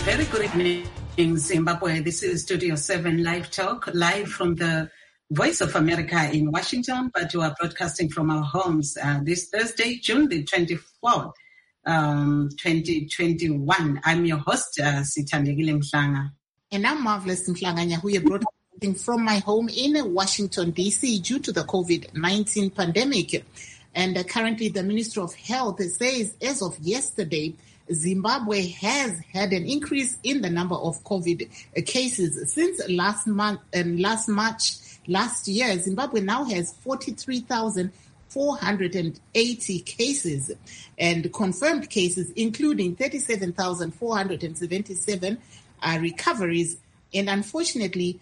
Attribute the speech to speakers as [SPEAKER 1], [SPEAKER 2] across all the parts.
[SPEAKER 1] Very good evening, Zimbabwe. This is Studio 7 Live Talk, live from the Voice of America in Washington, but we are broadcasting from our homes this Thursday, June the 24th, 2021. I'm your host, Sithandegile Mhlanga.
[SPEAKER 2] And I'm Marvelous Mhlanga, who are broadcasting from my home in Washington, D.C. due to the COVID-19 pandemic. And currently the Ministry of Health says as of yesterday, Zimbabwe has had an increase in the number of COVID cases. Since last March last year, Zimbabwe now has 43,480 cases and confirmed cases, including 37,477 recoveries, and unfortunately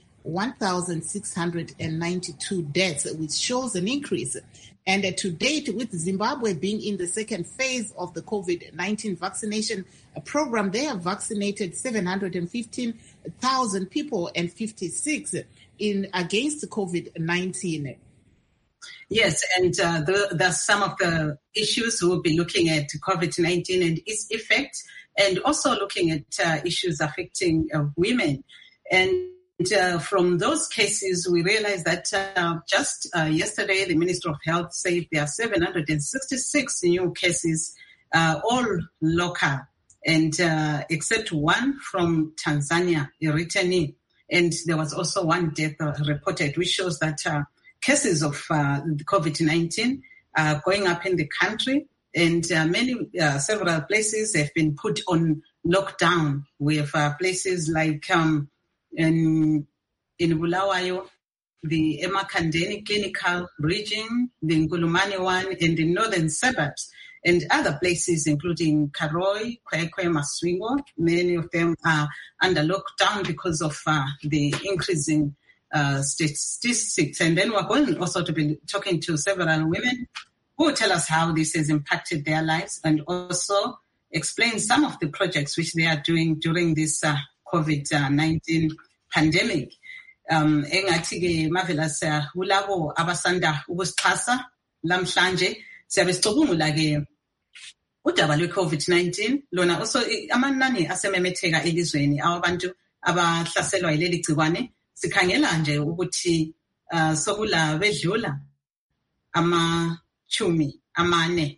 [SPEAKER 2] 1,692 deaths, which shows an increase. And to date, with Zimbabwe being in the second phase of the COVID-19 vaccination program, they have vaccinated 715,000 people and 56 against COVID-19.
[SPEAKER 1] Yes, and there's some of the issues we'll be looking at COVID-19 and its effect, and also looking at issues affecting women. And from those cases, we realized that just yesterday, the Ministry of Health said there are 766 new cases, all local, and except one from Tanzania, a returnee. And there was also one death reported, which shows that cases of COVID-19 are going up in the country, and several places have been put on lockdown. We have places like in Bulawayo, the Emakhandeni Clinical Region, the Nkulumane one, and the northern suburbs, and other places including Karoi, Kwekwe, Masvingo. Many of them are under lockdown because of the increasing statistics. And then we're going also to be talking to several women who will tell us how this has impacted their lives, and also explain some of the projects which they are doing during this COVID-19 pandemic. Engathi-ke Marvelous, kulabo abasanda ukusixhasa lamhlanje siyabe sicubungula-ke udaba lwe-COVID-19 lona also amanani asememetheka elizweni abantu abahlaselwa yileli gciwane. Sikhangela nje ukuthi sokula bedlula amachumi amane,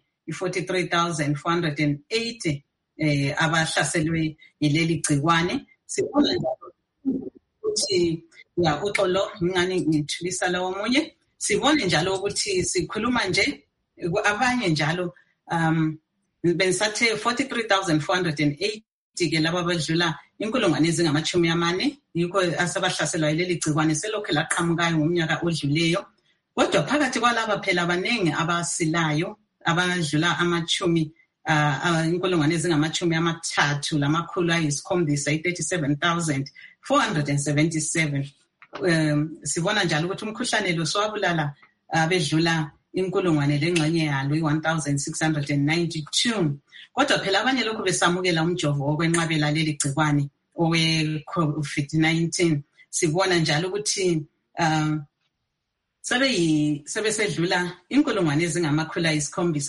[SPEAKER 1] 43,480 abahlaselwe yileli gciwane. Sibona ukuthi uxolo ngani ngithulisa lawo munye. Sibone njalo ukuthi sikhuluma nje abanye njalo bensathe 43,480 ke laba badlula inkulungwane ezingamachumi amane yikho asabahlaselwa yileli gciwane selokhu laqhamukayo ngomnyaka odluleyo. Kodwa phakathi kwalaba phela abanengi abasilayo abadlula amachumi inkulungwane ezingamachumi amathathu lamakhulu ayisikhombisa 37,477. Sibona njalo ukuthi umkhuhlane lo sowabulala bedlula inkulungwane lengxenye yalo 1,692. Kodwa phela abanye lokhu besamukela umjovo okwenqabela leli gciwane owe-COVID-19. Sibona njalo ukuthi sebesedlula inkulungwane ezingamakhulu ayisikhombisa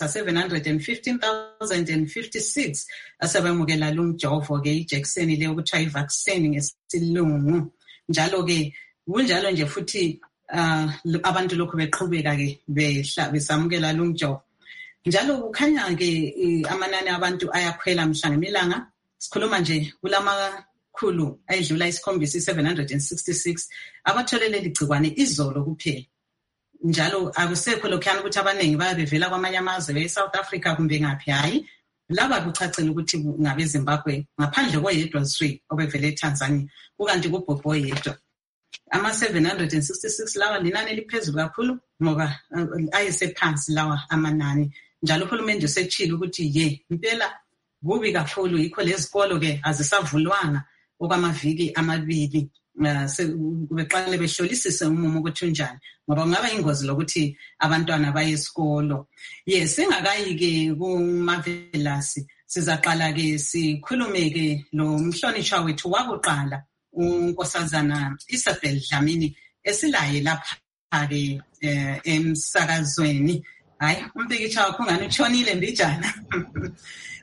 [SPEAKER 1] 715,056 asebemukela lumjovo-ke ijekiseni le okuthiwa i-vaccine ngesilungu. Njalo-ke kunjalo nje futhi abantu lokhu beqhubeka-ke besamukela lumjovo. Njalo kukhanya-ke amanani abantu ayakhwela mhla ngemilanga. Sikhuluma nje kulamakhulu ayedlula isikhombisa 766 abathole leli gciwane izolo kuphela. Njalo akusekho lokhuyana ukuthi abaningi bayabevela kwamanye amazwe be-South Africa kumbe ngaphi. Hayi, laba kucacile ukuthi ngabe Zimbabwe ngaphandle koyedwa zwi obevele eTanzania, kukanti kubhobho yedwa. Ama-766 lawa linani eliphezulu kakhulu ngoba ayesephansi lawa amanani. Njalo uhulumende usetshile ukuthi impela kubi kakhulu, yikho lezikolo-ke azisavulwanga okwamaviki amabili. Beqale behlolisise umumo ukuthi unjani, ngoba kungaba ingozi lokuthi abantwana baye esikolo. Singakayi-ke kuMarvelous, sizaqala-ke sikhulume-ke lo mhlonishwa wethu wakuqala unkosazana Isabel Dlamini esilaye lapha-ke emsakazweni. Hayi, umpikitsha wakho ngani utshonile mbijana.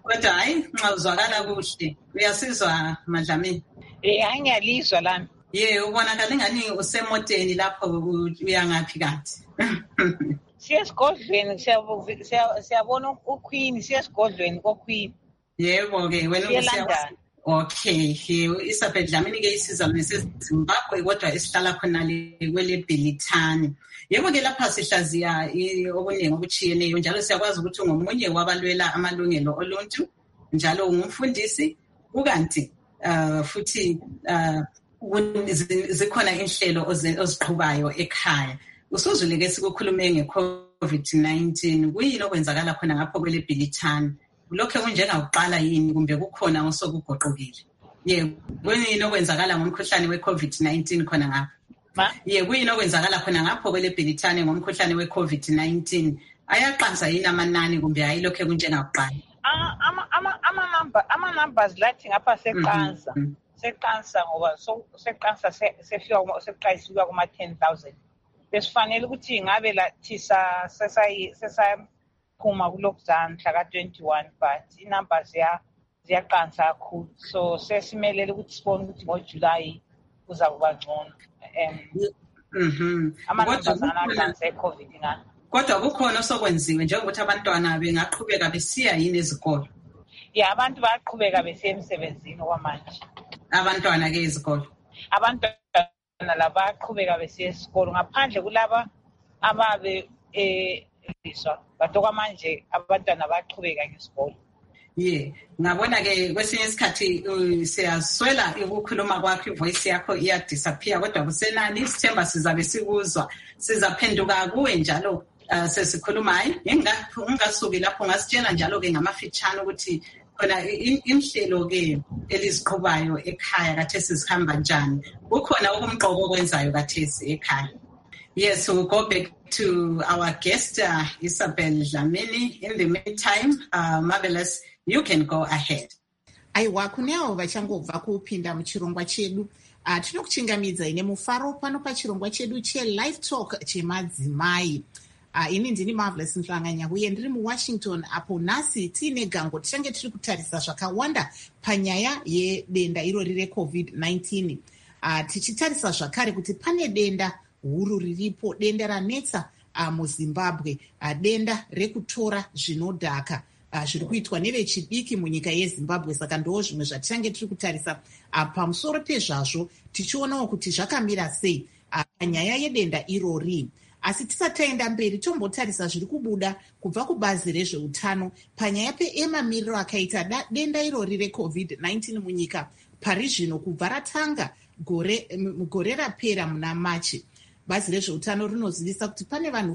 [SPEAKER 1] Kodwa hayi nxa uzwakala kuhle. Uyasizwa Madlamini?
[SPEAKER 3] Hayi ngiyalizwa lami.
[SPEAKER 1] Ubonakala ingani usemoteni lapho uyangaphi kanti?
[SPEAKER 3] Siyesigodlweni siyabona uQueen siyesigodlweni koQueen.
[SPEAKER 1] Yebo ke wena usiyazi. Okay, Isabel Dlamini ke isizwe neseZimbabwe kodwa esihlala khona le kwele Bhilithani. Yebo ke lapha sihlaziya okuningi okuchiyeneyo njalo siyakwazi ukuthi ngomunye wabalwela amalungelo oluntu njalo ungumfundisi ukanti futhi zikhona inhlelo oziqhubayo ekhaya. Usuzule ke sikukhulume ngeCovid-19 kuyini okwenzakala khona ngapho kwele Bhilithani? Lokho kunjengakuqala yini kumbe kukhona osokugoqokile? Kuyini okwenzakala ngomkhuhlane weCovid-19 khona ngapho? Kuyini okwenzakala khona ngapho kwele Bhilithani ngomkhuhlane weCovid-19? Ayaqansa yini amanani kumbe hayi lokho kunjengakuqala?
[SPEAKER 3] Ama numbers lathi ngapha seqansa ngoba seqansa seqayisiwa kuma 10,000. Besifanele ukuthi ngabe lathi sesaphuma ku-lockdown mhla ka-21 but i-numbers ziyaqansa kakhulu so sesimelele ukuthi sibone ukuthi ngoJulayi kuza kuba ngcono. Amantombazana aqansa e-COVID ngani.
[SPEAKER 1] Kodwa kukhona osokwenziwe njengokuthi abantwana bengaqhubeka besiya yini ezikolo?
[SPEAKER 3] Abantu bayaqhubeka besiya emsebenzini okwamanje.
[SPEAKER 1] Abantwana ke ezikolo?
[SPEAKER 3] Abantwana laba bayaqhubeka besiya esikolo ngaphandle kulaba ababe but okwamanje abantwana bayaqhubeka ngesikolo.
[SPEAKER 1] Ngabona ke kwesinye isikhathi siyaswela ukukhuluma kwakho, ivoice yakho iyadisappear kodwa kusenani isithemba sizabe sikuzwa. Sizaphenduka kuwe njalo sesikhuluma hayi ngingasuki lapho ngasitshela njalo ke ngamafitshana ukuthi khona inhlelo ke eliziqhubayo ekhaya kathesi zihamba njani. Kukhona okumqoko okwenzayo kathesi ekhaya. Yes, we'll go back to our guest, Isabel Dlamini. In the meantime, Marvelous, you can go ahead.
[SPEAKER 2] Aiwa, kuneavo vachangobva kupinda muchirongwa chedu. Tinokuchingamidza ine mufaro pano pachirongwa chedu che-Live Talk chemadzimai. Ini ndini Marvelous Mhlanganya uye ndiri muWashington apo nhasi tiine gango tichange tiri kutarisa zvakawanda panyaya yedenda irori reCovid-19. Tichitarisa zvakare kuti pane denda huru riripo, denda ranetsa muZimbabwe, denda rekutora zvinodhaka zviri kuitwa nevechidiki munyika yeZimbabwe. Saka ndo zvimwe zvatichange tiri kutarisa pamusoro pezvazvo, tichionawo kuti zvakamira sei panyaya yedenda irori. Asi tisati taenda mberi tombotarisa zviri kubuda kubva kubazi rezveutano panyaya pemamiriro akaita denda irori reCovid-19 munyika pari zvino kubva ratanga gore rapera muna Machi. Bazi rezveutano rinozivisa kuti pane vanhu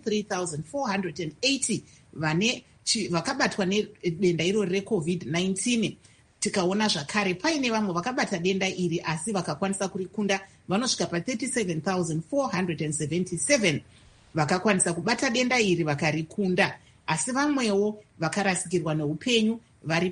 [SPEAKER 2] 43,480 vakabatwa nedenda irori reCovid-19. Tikaona zvakare paine vamwe vakabata denda iri asi vakakwanisa kurikunda vanosvika pa37,477 vakakwanisa kubata denda iri vakarikunda, asi vamwewo vakarasikirwa neupenyu vari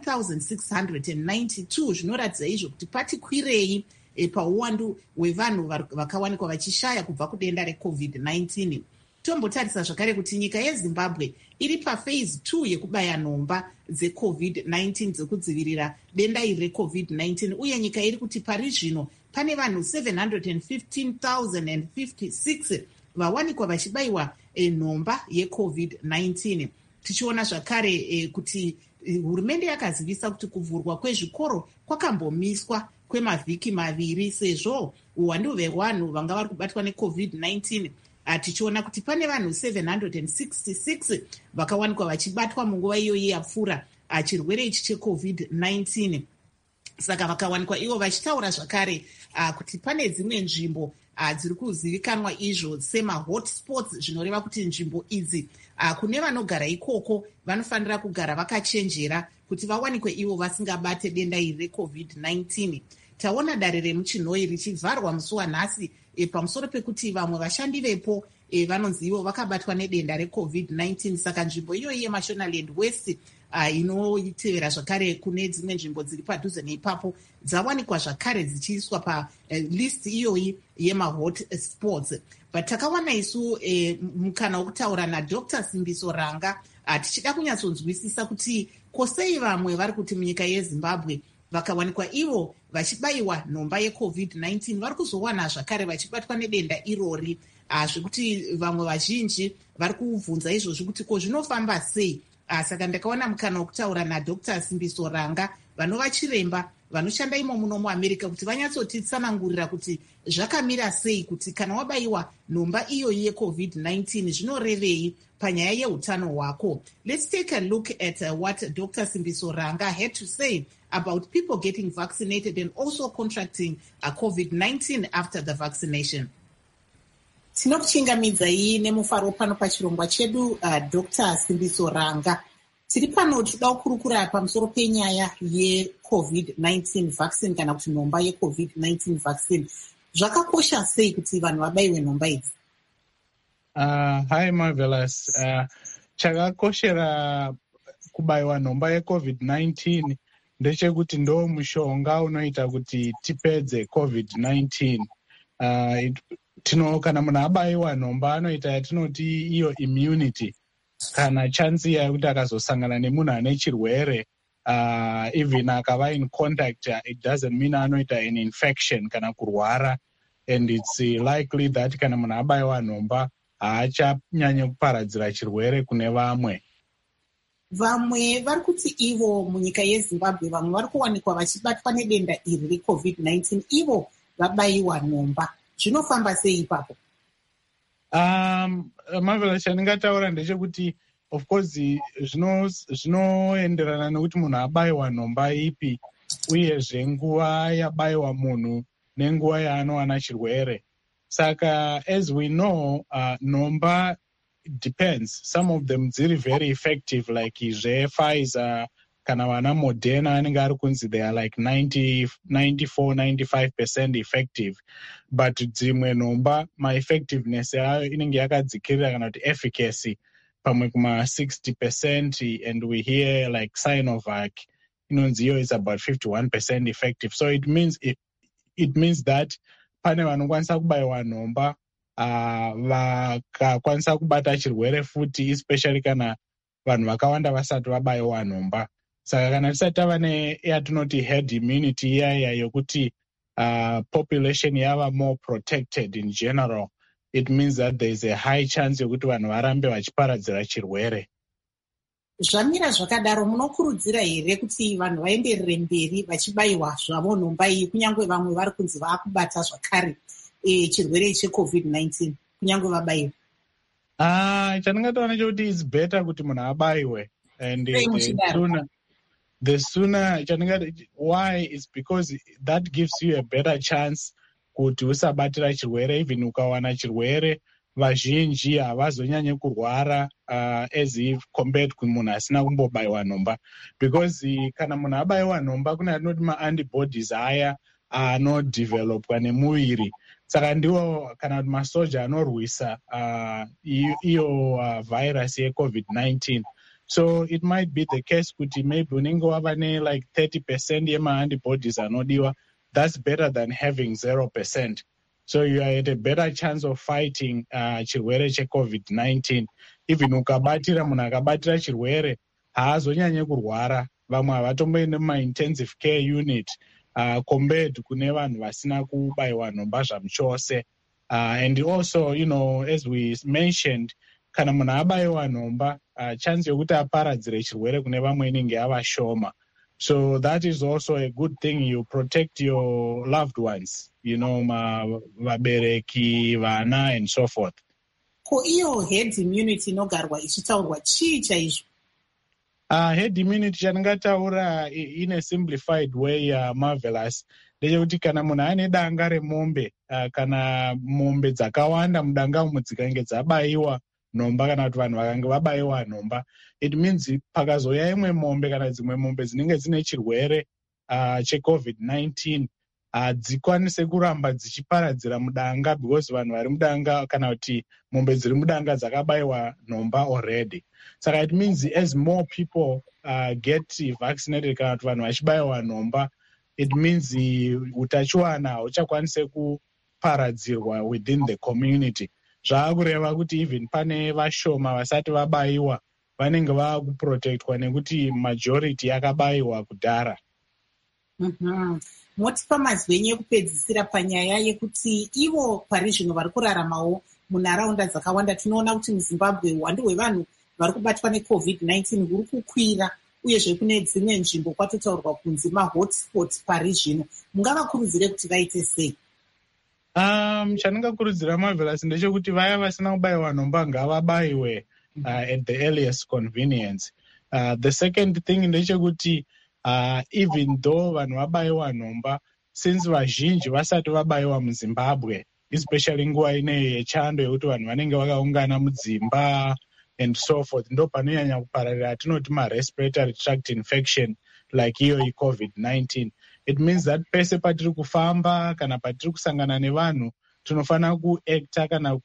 [SPEAKER 2] pa1,692 zvinoratidza izvo kuti pati kwirei pauwandu hwevanhu vakawanikwa vachishaya kubva kudenda reCovid-19. Tombotarisa zvakare kuti nyika yeZimbabwe iri paphase 2 yekubaya nhomba dzeCovid-19 dzekudzivirira denda iri reCovid-19 uye nyika iri kuti pari zvino pane vanhu 715,056 vawanikwa vachibayiwa nhomba yeCovid-19. Tichiona zvakare kuti hurumende yakazivisa kuti kuvhurwa kwezvikoro kwakambomiswa kwemavhiki maviri sezvo uwandu hwevanhu vanga vari kubatwa neCovid-19. Tichiona kuti pane vanhu 766 vakawanikwa vachibatwa munguva iyoyi yapfuura chirwere ichi cheCovid-19. Saka vakawanikwa ivo vachitaura zvakare kuti pane dzimwe nzvimbo dziri kuzivikanwa izvo sema-hotspots, zvinoreva kuti nzvimbo idzi kune vanogara ikoko vanofanira kugara vakachenjera kuti vawanikwe ivo vasingabate denda iri reCovid-19. Taona dare remuchinhoi richivharwa musi wanhasi pamusoro pekuti vamwe vashandi vepo vanonzi ivo vakabatwa nedenda reCovid-19. Saka nzvimbo iyoyi yeMashonaland West inotevera zvakare kune dzimwe nzvimbo dziri padhuze neipapo dzawanikwa zvakare dzichiiswa palist iyoyi yemahot spots. But takawana isu mukana wokutaura naDr. Simbiso Ranga tichida kunyatsonzwisisa kuti kosei vamwe vari kuti munyika yeZimbabwe vakawanikwa ivo vachibayiwa nhomba yeCovid-19 vari kuzowana zvakare vachibatwa nedenda irori, zvekuti vamwe vazhinji vari kubvunza izvozvi kuti ko zvinofamba sei. Saka ndakaona mukana wokutaura naDr. Simbiso Ranga, vanova chiremba vanoshanda imo muno muAmerica, kuti vanyatsotitsanangurira kuti zvakamira sei kuti kana wabayiwa nhomba iyoyi yeCovid-19 zvinorevei panyaya yeutano hwako. Let's take a look at what Dr. Simbiso Ranga had to say about people getting vaccinated and also contracting COVID-19 after the vaccination. Tinokuchingamidzai nemufaro pano pachirongwa chedu Dr. Simbiso Ranga. Tiri pano tinoda kukurukura pamusoro penyaya yeCovid-19 vaccine kana kuti nhomba yeCovid-19 vaccine. Zvakakosha sei kuti vanhu vabayiwe nhomba idzi?
[SPEAKER 4] Hi Marvelous. Chakakoshera kubayiwa nhomba yeCovid-19 ndechekuti ndo mushonga unoita kuti tipedze COVID-19. Kana munhu abayiwa nhomba anoita yatinoti iyo immunity, kana chansi yekuti akazosangana nemunhu ane chirwere even akava in contact, it doesn't mean anoita an infection kana kurwara, and it's likely that kana munhu abayiwa nhomba haachanyanye kuparadzira chirwere kune vamwe.
[SPEAKER 2] Vamwe vari kuti ivo munyika yeZimbabwe vamwe vari kuwanikwa vachibatwa nedenda iri reCovid-19 ivo vabayiwa nhomba. Zvinofamba sei ipapo?
[SPEAKER 4] Marvelous, chandingataura ndechekuti of course zvinoenderana nekuti munhu abayiwa nhomba ipi, uyezve nguva yabayiwa munhu nenguva yaanowana chirwere. Saka as we know, nhomba depends. Some of them dziri very effective, like Pfizer kana vana Moderna anenge ari kunzi they are like 94-95% effective, but dzimwe nhomba ma-effectiveness yayo inenge yakadzikirira kana kuti efficacy pamwe kuma 60%, and we hear like Sinovac inonzi iyo is about 51% effective. So it means that pane vanokwanisa kubayiwa nhomba vakakwanisa kubata chirwere futi, especially kana vanhu vakawanda vasati vabayiwa nhomba. Saka kana tisati tava neyatinoti herd immunity iyaya yokuti population yava more protected in general, it means that there is a high chance yokuti vanhu varambe vachiparadzira chirwere.
[SPEAKER 2] Zvamira zvakadaro, munokurudzira here kuti vanhu vaenderere mberi vachibayiwa zvavo nhomba iyi, kunyange vamwe vari kunzi vaakubata zvakare chirwere cheCovid-19 kunyange vabayiwa?
[SPEAKER 4] Chandingataura nechekuti it's better kuti munhu abayiwe, and the sooner. Why? Is because that gives you a better chance kuti usabatira chirwere. Even ukawana chirwere vazhinji havazonyanye kurwara as if compared kumunhu asina kumbobayiwa nhomba, because kana munhu abayiwa nhomba kune atinoti ma-antibodies aya anodevelopwa nemuviri. Saka ndiwo kana kuti masoja anorwisa iyo virus yeCovid-19. So it might be the case kuti maybe unenge wava like 30% yema-antibodies anodiwa. That's better than having 0%. So you are at a better chance of fighting chirwere cheCovid-19. Even ukabatira, munhu akabatira chirwere haazonyanye kurwara. Vamwe havatomboende muma-intensive care unit compared kune vanhu vasina kubayiwa nhomba zvamuchose. And also, as we mentioned, kana munhu abayiwa nhomba, chance yokuti aparadzire chirwere kune vamwe inenge yava shoma. So that is also a good thing. You protect your loved ones, vabereki, vana, and so forth.
[SPEAKER 2] Ko iyo herd immunity inogarwa ichitaurwa chii chaizvo?
[SPEAKER 4] Herd immunity chandingataura in a simplified way, Marvelous, ndechekuti kana munhu ane danga remombe, kana mombe dzakawanda mudanga umo dzikange dzabayiwa nhomba kana kuti vanhu vakange vabayiwa nhomba, it means pakazouya imwe mombe kana dzimwe mombe dzinenge dzine chirwere cheCovid-19 hadzikwanise kuramba dzichiparadzira mudanga, because vanhu vari mudanga kana kuti mombe dziri mudanga dzakabayiwa nhomba already. Saka it means as more people get vaccinated kana kuti vanhu vachibayiwa nhomba, it means utachiwana hauchakwanise kuparadzirwa within the community. Zvaakureva kuti even pane vashoma vasati vabayiwa vanenge vakuprotectwa nekuti majority yakabayiwa kudhara.
[SPEAKER 2] Motipa mazwenyu ekupedzisira panyaya yekuti ivo pari zvino vari kuraramawo munharaunda dzakawanda tinoona kuti muZimbabwe uwandu hwevanhu vari kubatwa neCOVID-19 huri kukwira, uyezve kune dzimwe nzvimbo kwatotaurwa kunzi mahotspot pari zvino. Mungavakurudzire kuti vaite sei?
[SPEAKER 4] Chandingakurudzira Marvelous ndechekuti vaya vasina kubayiwa nhomba ngavabayiwe at the earliest convenience. The second thing ndechekuti even though vanhu vabayiwa nhomba, since vazhinji vasati vabayiwa muZimbabwe, especially nguva ineyi yechando yekuti vanhu vanenge vakaungana mudzimba and so forth, ndo panonyanya kupararira atinoti respiratory tract infection like iyo COVID-19. It means that pese patiri kufamba kana patiri kusangana nevanhu tinofana kuacta kana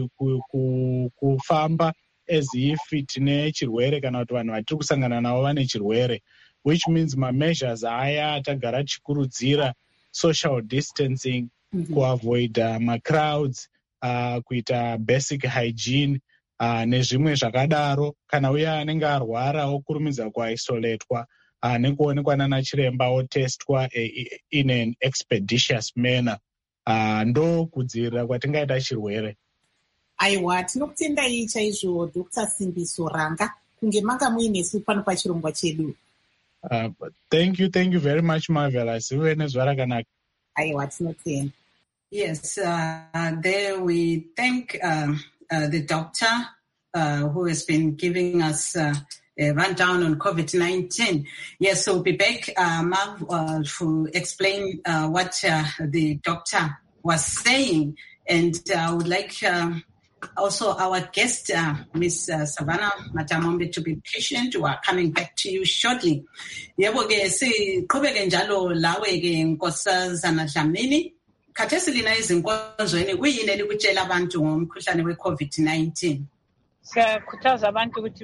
[SPEAKER 4] kufamba as if tine chirwere kana kuti vanhu vatiri kusangana navo vane chirwere, which means measures aya tagara tichikurudzira social distancing, kuavoid macrowds, kuita basic hygiene nezvimwe zvakadaro. Kana uya anenge arwara okurumidza kuisoletwa nekuonekwa nana chiremba otestwa in an expeditious manner, ndo kudzivirira kwatingaita chirwere.
[SPEAKER 2] Aiwa, tinokutendai chaizvo Dr. Simbiso Ranga kunge manga muinesu pano pachirongwa chedu.
[SPEAKER 4] Thank you very much Marvelous. Uve nezuva rakanaka.
[SPEAKER 2] Aiwa, tinotenda.
[SPEAKER 1] Yes, there we thank the doctor who has been giving us a rundown on COVID-19. Yes, so we'll be back, Marv, to explain what the doctor was saying. And I would like also our guest, Ms. Savannah Matamombe, to be patient. We are coming back to you shortly. Yebo ke siqhubeke njalo lawe ke Nkosazana Dlamini. Khathesi lina izinkonzweni kuyini elikutshela abantu ngomkhuhlane we-COVID-19?
[SPEAKER 3] Siyakhuthaza abantu ukuthi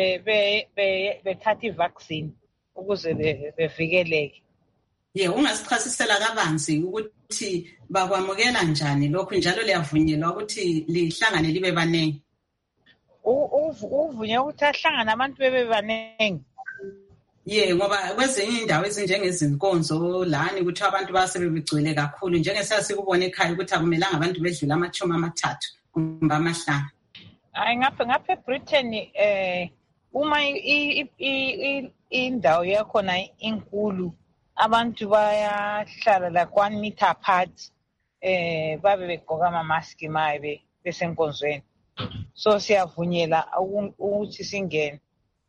[SPEAKER 3] bethathe i-vaccine ukuze bevikeleke.
[SPEAKER 1] Ungasichasisela kabanzi ukuthi bakwamukela njani lokhu, njalo liyavunyelwa ukuthi lihlangane libe baningi?
[SPEAKER 3] Uvunyelwa ukuthi ahlangane abantu bebe baningi.
[SPEAKER 1] Ngoba kwezinye indawo ezinjengezinkonzo lani ukuthi abantu basebebegcwele kakhulu, njengesasikubona ekhaya ukuthi akumelanga abantu bedlula 30 kumbe 5.
[SPEAKER 3] Hayi ngapha eBritain uma indawo yakhona inkulu abantu bayahlala like 1 meter apart, babe begqoka ama-mask maye besenkonzweni. So siyavunyela ukuthi singene,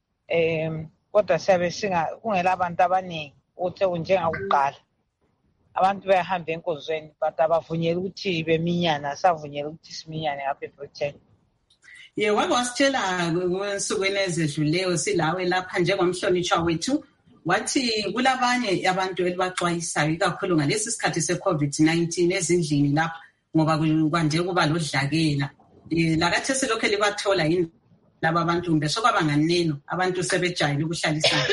[SPEAKER 3] kodwa siyabe kungela abantu abaningi uthe njengakuqala abantu bayahamba enkonzweni, but abavunyela ukuthi beminyana, savunyela ukuthi siminyane ngapha eBritain.
[SPEAKER 1] Wake wasitshela kwensukwini ezedluleyo silawe lapha njengomhlonitshwa wethu, wathi kulabanye abantu elibaxwayisayo ikakhulu ngalesi sikhathi se-COVID-19 ezindlini lapha ngoba kwanje kuba lodlakela. Lakathesi lokho libathola yini laba abantu kumbe sokwaba nganeno abantu sebejayele ukuhlalisana?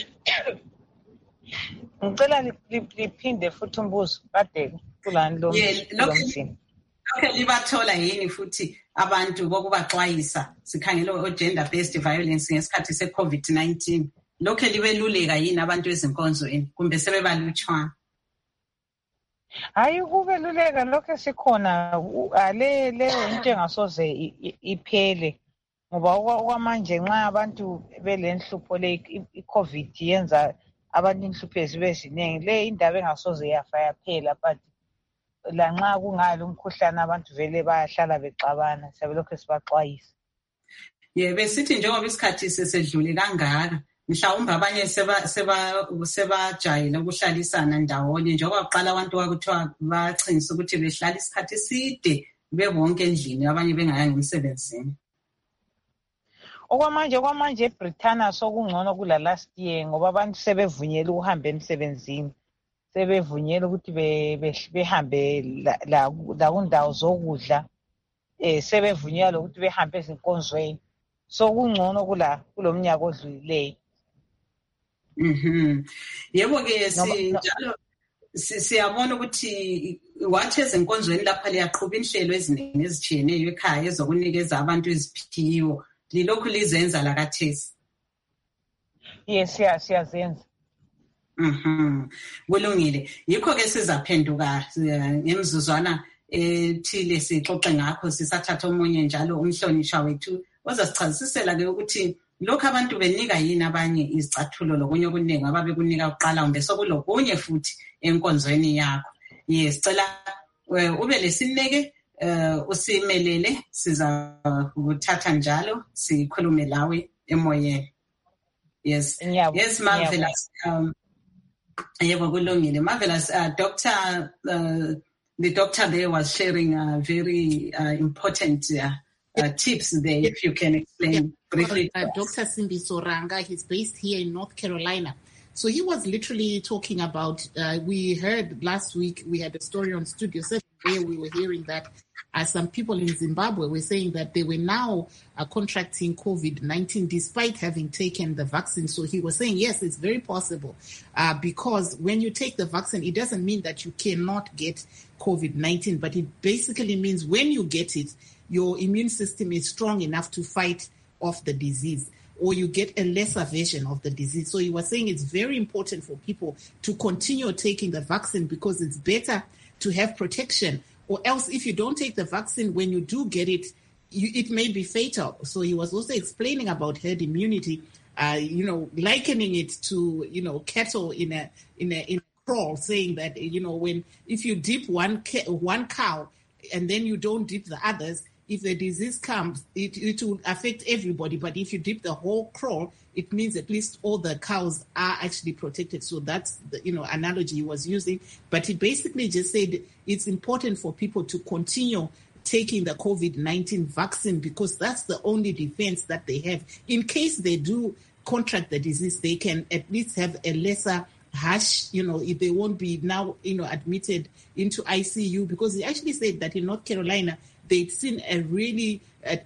[SPEAKER 3] Ngicela liphinde futhi umbuzo kade kulani lo msini.
[SPEAKER 1] Lokho libathola yini futhi abantu bokubaxwayisa sikhangele o-gender based violence ngesikhathi se-COVID-19? Lokho libeluleka yini abantu ezinkonzweni kumbe sebebalutshwana?
[SPEAKER 3] Hayi kubeluleka lokho sikhona, leyo into engasoze iphele ngoba okwamanje nxa abantu belenhlupho le i-COVID yenza abantu inhlupho zibe ziningi. Le indaba engasoze yaphela, but lanxa kungalo umkhuhlane abantu vele bayahlala bexabana, siyabe lokho sibaxwayisa.
[SPEAKER 1] Besithi njengoba isikhathi sesedlule kangaka mhlawumbe abanye sebajayele ukuhlalisana ndawonye, njengoba kuqala abantu kwakuthiwa bachinisa ukuthi behlala isikhathi eside bebonke endlini, abanye bengayanga emsebenzini.
[SPEAKER 3] Okwamanje eBritain sokungcono kula last year ngoba abantu sebevunyela ukuhamba emsebenzini, sebevunyela ukuthi behambe la kundawo zokudla, sebevunyela ukuthi behambe ezinkonzweni. Sokungcono kulo mnyaka odlulileyo.
[SPEAKER 1] Yebo ke njalo siyabona ukuthi wathi ezinkonzweni lapha liyaqhuba inhlelo eziningi ezitshiyeneyo ekhaya ezokunikeza abantu iziphiwo, lilokhu lizenza lakathesi.
[SPEAKER 3] Yes, siyazenza.
[SPEAKER 1] Kulungile. Yikho ke sizaphenduka ngemzuzwana ethile sixoxe ngakho sisathatha omunye njalo umhlonishwa wethu ozasichazisela ke ukuthi lokho abantu benika yini abanye izicathulo lokunye okuningi ababekunika kuqala kumbe sokulokunye futhi enkonzweni yakho. Yes, cela ube lesineke usimelele siza kuthatha njalo sikhulume lawe emoyeni. Yes. Yes, marvelous. Yebo kulungile. Marvelous. Doctor, the doctor there was sharing very important tips there, if you can explain briefly.
[SPEAKER 2] Dr. Simbiso Ranga, he's based here in North Carolina. So he was literally talking about, we heard last week, we had a story on Studio 7 where we were hearing that some people in Zimbabwe were saying that they were now contracting COVID-19 despite having taken the vaccine. So he was saying, yes, it's very possible because when you take the vaccine, it doesn't mean that you cannot get COVID-19, but it basically means when you get it, your immune system is strong enough to fight off the disease, or you get a lesser version of the disease. So he was saying it's very important for people to continue taking the vaccine because it's better to have protection, or else if you don't take the vaccine, when you do get it, it may be fatal. So he was also explaining about herd immunity, likening it to, cattle in a crawl, saying that, if you dip one cow and then you don't dip the others, if the disease comes, it will affect everybody. But if you dip the whole crawl, it means at least all the cows are actually protected. So that's the analogy he was using. But he basically just said it's important for people to continue taking the COVID-19 vaccine because that's the only defense that they have. In case they do contract the disease, they can at least have a lesser harsh, if they won't be now, admitted into ICU, because he actually said that in North Carolina, they'd seen a really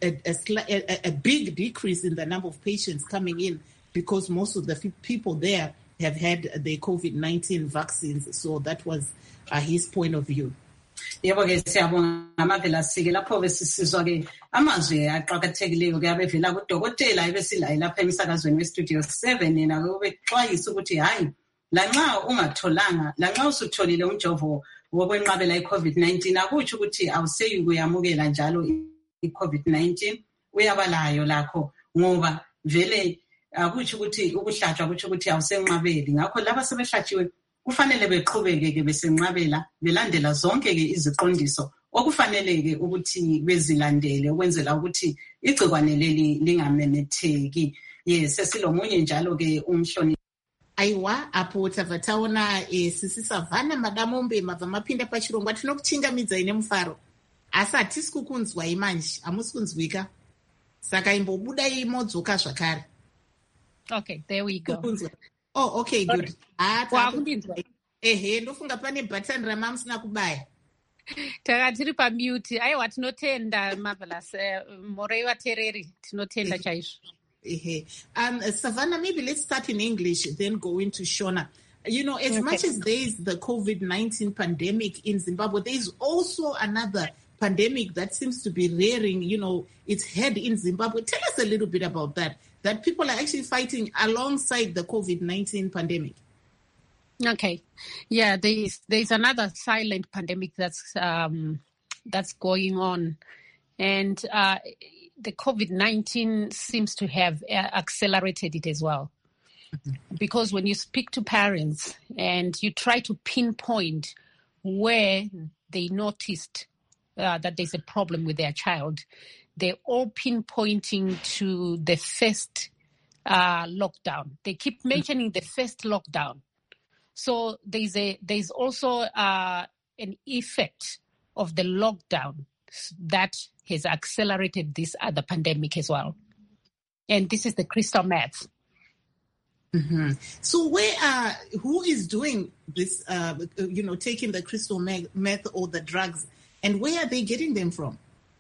[SPEAKER 2] a big decrease in the number of patients coming in because most of the people there have had the COVID-19 vaccines. So that was his point of view.
[SPEAKER 1] Yebo ke siyabonga Marvelous sike lapho besisizwa ke amazwi aqhakathekileyo ke abevela kudokotela ebesilaye lapha emsakazweni weStudio 7 yena ke ubexwayisa ukuthi hayi lanxa ungatholanga lanxa usutholile umjovo wokwenqabela iCovid-19 akutsho ukuthi awuseyi kuyamukela njalo iCovid-19 uyabalayo lakho ngoba vele akutsho ukuthi ukuhlatshwa akutsho ukuthi awusenqabeli ngakho laba sebehlatshiwe kufanele beqhubeke ke besenqabela belandela zonke ke iziqondiso okufanele ke ukuthi bezilandele ukwenzela ukuthi igcikwane leli lingamemetheki. Yes, sesilomunye njalo ke umhloni
[SPEAKER 2] aiwa apo tabva taona sisi Savannah Madamombe mabva mapinda pachirongwa tinokuchingamidza ine mufaro asi hatisi kukunzwai manje hamusi kunzwika saka imbobudai modzoka zvakare.
[SPEAKER 5] Okay, there we go.
[SPEAKER 2] Oh, okay, good. Ndofunga pane button ramamusina kubaya.
[SPEAKER 5] Takatiri pamute. Aiwa tinotenda Marvelous. Moreiwa tereri tinotenda chaizvo.
[SPEAKER 2] Savannah, maybe let's start in English, then go into Shona. As much as there is the COVID-19 pandemic in Zimbabwe, there is also another pandemic that seems to be rearing, its head in Zimbabwe. Tell us a little bit about that people are actually fighting alongside the COVID-19 pandemic.
[SPEAKER 5] Okay. Yeah, there's another silent pandemic that's going on. And the COVID-19 seems to have accelerated it as well. Mm-hmm. Because when you speak to parents and you try to pinpoint where they noticed that there's a problem with their child, they're all pinpointing to the first lockdown. They keep mentioning the first lockdown. So there's also an effect of the lockdown that has accelerated this other pandemic as well. And this is the crystal meth.
[SPEAKER 2] Mm-hmm. So who is doing this, taking the crystal meth or the drugs, and where are they getting them from?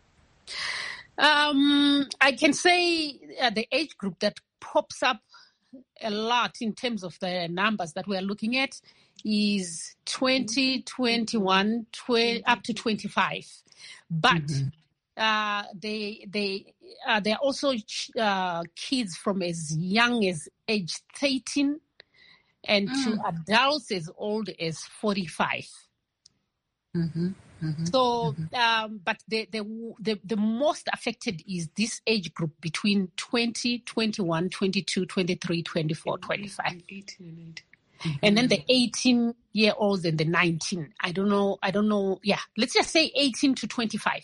[SPEAKER 5] I can say the age group that pops up a lot in terms of the numbers that we are looking at is 20, 21, up to 25. But they're also kids from as young as age 13 and to adults as old as 45. So, but the most affected is this age group between 20, 21, 22, 23, 24, 25.
[SPEAKER 2] 18 and 19.
[SPEAKER 5] And then the 18-year-olds and the 19. I don't know. Yeah, let's just say 18 to 25.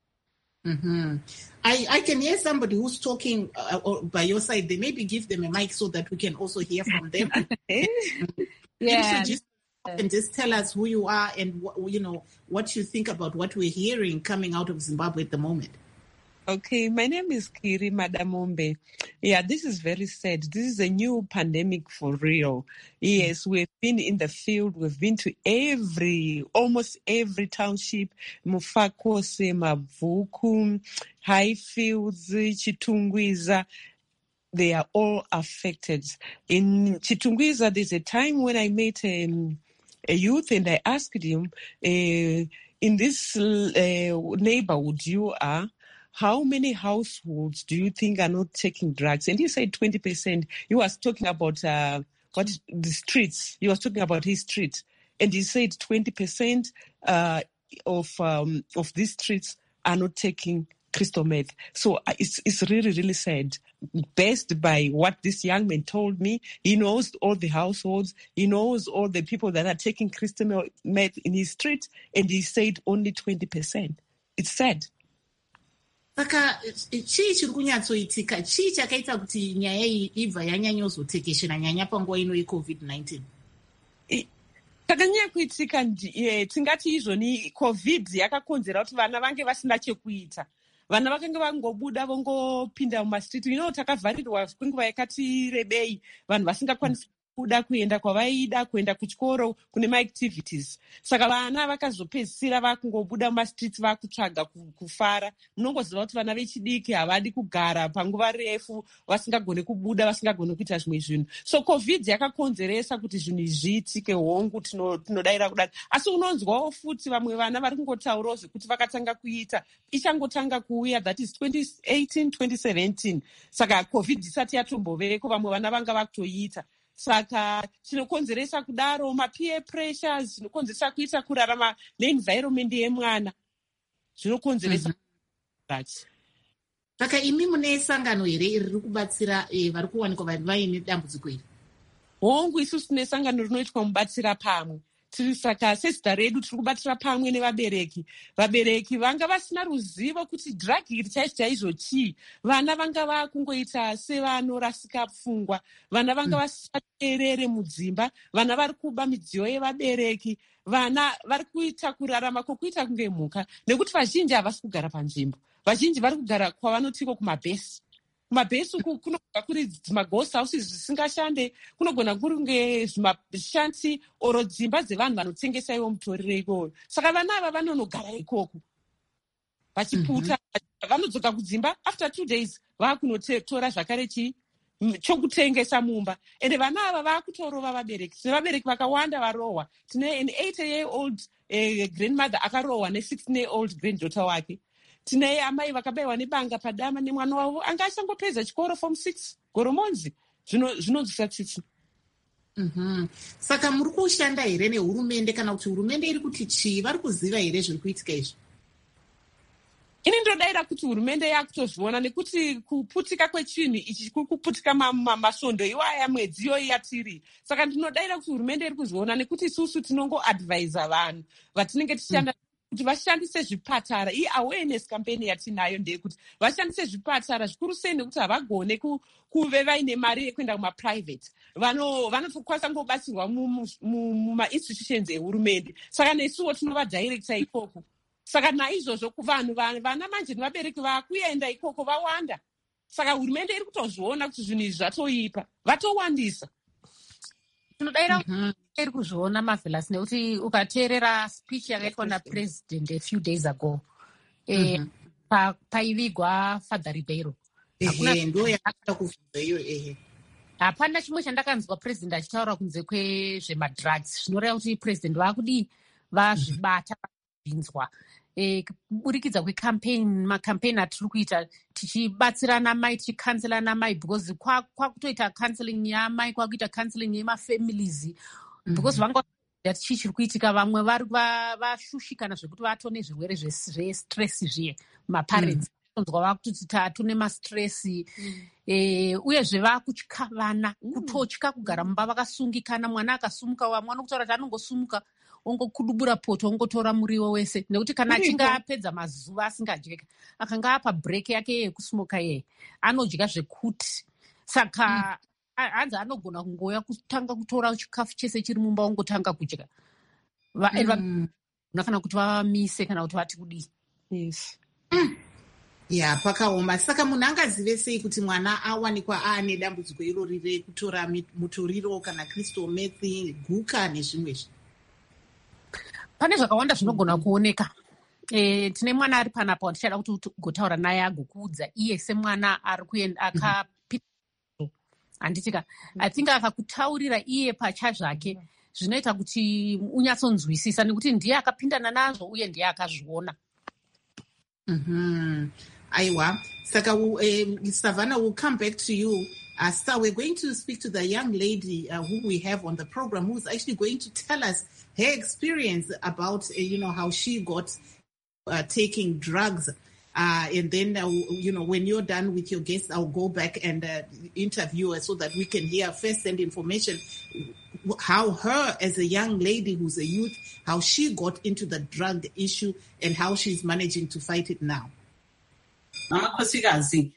[SPEAKER 2] I can hear somebody who's talking by your side. They maybe give them a mic so that we can also hear from them.
[SPEAKER 5] Yeah.
[SPEAKER 2] Just tell us who you are and what you think about what we're hearing coming out of Zimbabwe at the moment.
[SPEAKER 6] Okay, my name is Kiri Madamombe. Yeah, this is very sad. This is a new pandemic for real. Yes, we've been in the field. We've been to almost every township, Mufakose, Mabvuku, Highfields, Chitungwiza. They are all affected. In Chitungwiza, there's a time when I met a youth and I asked him, in this neighborhood you are, how many households do you think are not taking drugs? And he said 20%. He was talking about the streets. He was talking about his street. And he said 20% of these streets are not taking crystal meth. So it's really, really sad. Based by what this young man told me, he knows all the households. He knows all the people that are taking crystal meth in his street. And he said only 20%. It's sad.
[SPEAKER 2] Saka chii chiri kunyatsoitika, chii chakaita kuti nyaya iyi ibva yanyanyozotekeshera nyanya panguva ino yeCovid-19?
[SPEAKER 6] Chakanyanya kuitika tingati izvoni COVID yakakonzera kuti vana vange vasina chekuita. Vana vakanga vangobuda vongopinda mumastriti. Takavharirwa kwenguva yakati rebei, vanhu vasingakwanisi kuda kuenda kwavaida, kuenda kuchikoro, kune maactivities. Saka vana vakazopedzisira vakungobuda mumastriti vakutsvaga kufara. Munongoziva kuti vana vechidiki havadi kugara panguva refu, vasingagoni kubuda, vasingagoni kuita zvimwe zvinhu. So COVID yakakonzeresa kuti zvinhu zviitike hongu, tinodaira kudaro. Asi unonzwawo futi vamwe vana vari kungotaurawo zvekuti vakatanga kuita, ichangotanga kuuya, that is 2018, 2017. Saka COVID isati yatomboveko, vamwe vana vanga vakutoita. Saka chinokonzeresa kudaro mapeer pressures, zvinokonzeresa kuita kurarama neenvironment yemwana, zvinokonzeresa kudaro.
[SPEAKER 2] Saka imi mune sangano here riri kubatsira vari kuwanikwa vaine dambudziko iri?
[SPEAKER 6] Hongu, isusu tine sangano rinoitwa mubatsira pamwe. Saka sezita redu tiri kubatsira pamwe nevabereki. Vabereki vanga vasina ruzivo kuti drug iri chaizvo chii. Vana vanga vakungoita sevanorasika pfungwa. Vana vanga vasateerere mudzimba. Vana vari kuba midziyo yevabereki. Vana vari kuita kurarama kwokuita kunge mhuka. Nekuti vazhinji havasi kugara panzvimbo. Vazhinji vari kugara kwavanotiko kumabhesi. Kumabhesi uku kunogona kuri zimaghost houses zvisingashande, kunogona kunge zvimashansi oro dzimba dzevanhu vanotengesa iwo mutoriro ikoko. Saka vana ava vanonogara ikoko vachiputa, vanodzoka kudzimba after 2 days vakunotora zvakare chokutengesa mumba. Ende vana ava vakutorova vabereki. Tine vabereki vakawanda varohwa. Tine an 8-year-old grandmother akarohwa ne16-year-old granddaughter wake. Tine amai vakabayiwa nebanga padama nemwana wavo anga achangopedza chikoro form 6 goromonzi. Zvinonzwisa tsitsi.
[SPEAKER 2] Saka muri kushanda here nehurumende, kana kuti hurumende iri kuti chii? Vari kuziva here zviri kuitika izvi?
[SPEAKER 6] Ini ndodaira kuti hurumende yakutozviona, nekuti kuputika kwechinhu ichi kuri kuputika masvondo iwaya mwedzi iyoyi yatiri. Saka ndinodaira kuti hurumende iri kuzviona, nekuti isusu tinongoadvhaisa vanhu vatinenge tichishanda kuti vashandise zvipatara. Iyi awareness campaign yatinayo ndeyekuti vashandise zvipatara zvikuru sei, nekuti havagone kuve vaine mari yekuenda kumaprivate. Vanotokwanisa kungobatsirwa mumainstitutions ehurumende. Saka nesuwo tinovadirecta ikoko. Saka naizvozvo vanhu vana manje nevabereki vakuenda ikoko vawanda. Saka hurumende iri kutozviona kuti zvinhu izvi zvatoipa, vatowandisa.
[SPEAKER 5] Tinodaira iri kuzviona Marvelous, nekuti ukateerera speech yakaitwa napresident a few days ago paivigwa Father Ribeiro, hapana chimwe chandakanzwa president achitaura kunze kwezvemadrugs. Zvinoreva kuti president vakudii, vazvibata, vazvinzwa. kuburikidza macampaign atiri kuita tichibatsirana mai tichikanzelana mai because kwakutoita counseling yamai kwakuita counseling yemafamilies because vanga chii chiri kuitika vamwe vari vashushikana zvekuti vatone zvirwere zvestress zviye maparents tonzwa vakutoti tatune mastress uyezve vakutya vana kutotya kugara mumba vakasungikana mwana akasumuka vamwe vanokutaura kuti anongosumuka ongokudubura poto ongotora muriwo wese nekuti kana achinge apedza mazuva asingadyeka akanga apa break yake yekusumuka yeye anodya zvekuti saka hanzi anogona kungoya kutanga kutora chikafu chese chiri mumba ongotanga kudya kana kuti vamise kana kuti vati kudii.
[SPEAKER 2] Yes. Ya pakaoma. Saka munhu angazive sei kuti mwana awanikwa aane dambudziko irori rekutora mutoriro kana crystal meth, guka nezvimwezvo?
[SPEAKER 5] Pane zvakawanda zvinogona kuoneka. Tine mwana ari panapa wandichada kuti gotaura naye agokuudza iye semwana ari kuenda akapita handitika I think akakutaurira iye pachazvake zvinoita kuti unyatsonzwisisa nekuti ndiye akapindana nazvo uye ndiye akazviona.
[SPEAKER 2] Aiwa. Saka Savannah, will come back to you. Star, we're going to speak to the young lady who we have on the program, who's actually going to tell us her experience about, how she got taking drugs. And then, when you're done with your guests, I'll go back and interview her so that we can hear first-hand information, how her as a young lady who's a youth, how she got into the drug issue and how she's managing to fight it now.
[SPEAKER 1] Amakhosikazi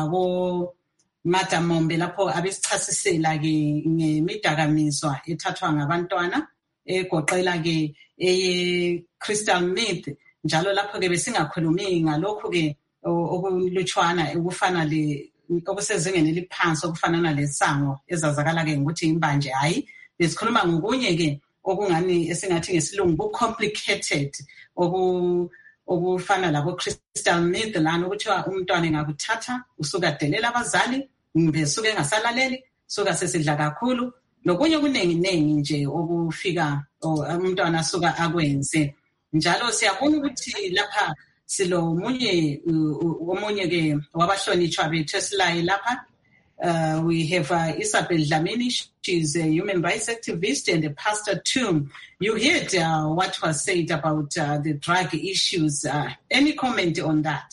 [SPEAKER 1] Madam Mombe lapho abesichasisela ke ngemidakamizwa ethathwa ngabantwana egoqela ke crystal meth njalo lapho ke besingakhulumi ngalokho ke okulutshwana ukufana le okusezingeni eliphansi okufana lesango ezazakala ke ukuthi imbanje hayi besikhuluma ngokunye ke okungani esingathi ngesilungu complicated okufana labo crystal meth lana ukuthi umntwana engakuthatha usuka delela abazali besuke engasalaleli suka sesidla kakhulu nokunye kunengi nje okufika umntwana suka akwenze njalo siyabona ukuthi lapha silo omunye ke wabahlonitshwa bethu esilaye lapha. We have Isabel Dlamini. She's a human rights activist and a pastor too. You heard what was said about the drug issues. Any comment on that?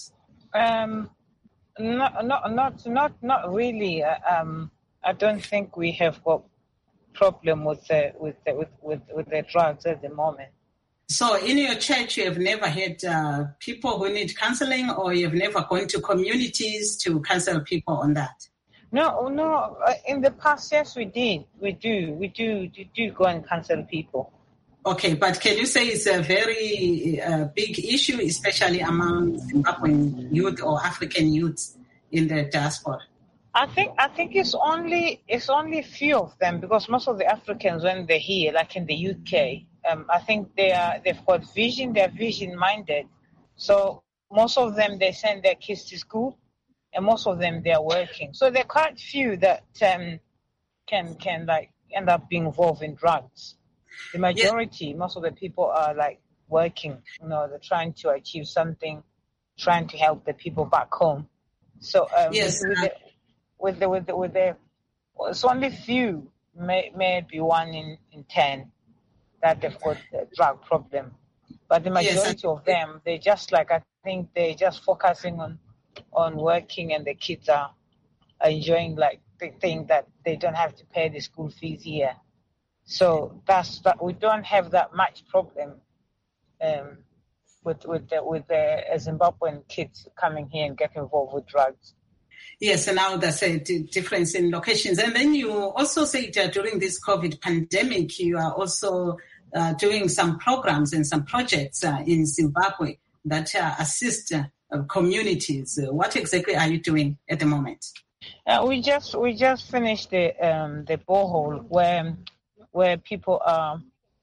[SPEAKER 1] Not really. I don't think we have got problem with the drugs at the moment. So in your church, you have never had people who need counseling, or you have never gone to communities to counsel people on that? No. In the past, yes, we did. We do go and counsel people. Okay, but can you say it's a very big issue, especially among Zimbabwean youth or African youths in the diaspora? I think it's only few of them, because most of the Africans, when they're here, like in the UK, I think they've got vision. They're vision-minded. So most of them, they send their kids to school. And most of them, they are working. So there are quite few that can like end up being involved in drugs. The majority, most of the people are like working. They're trying to achieve something, trying to help the people back home. So with the it's only few, maybe 1 in 10, that they've got a drug problem. But the majority of them, they just like, I think they're just focusing on working, and the kids are enjoying, like, they think that they don't have to pay the school fees here. So that's that. We don't have that much problem with the Zimbabwean kids coming here and getting involved with drugs. Yes, and now there's a difference in locations. And then you also said during this COVID pandemic, you are also doing some programs and some projects in Zimbabwe that assist communities. What exactly are you doing at the moment? We just finished the borehole where people are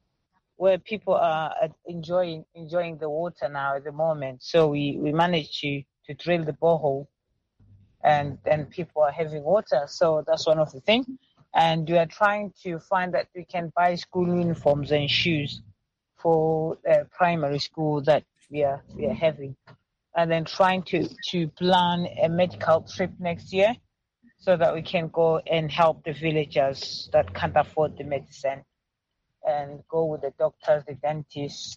[SPEAKER 1] enjoying the water now at the moment. So we managed to drill the borehole, and people are having water. So that's one of the things. And we are trying to find that we can buy school uniforms and shoes for primary school that
[SPEAKER 3] we are having, and then trying to plan a medical trip next year so that we can go and help the villagers that can't afford the medicine, and go with the doctors, the dentists,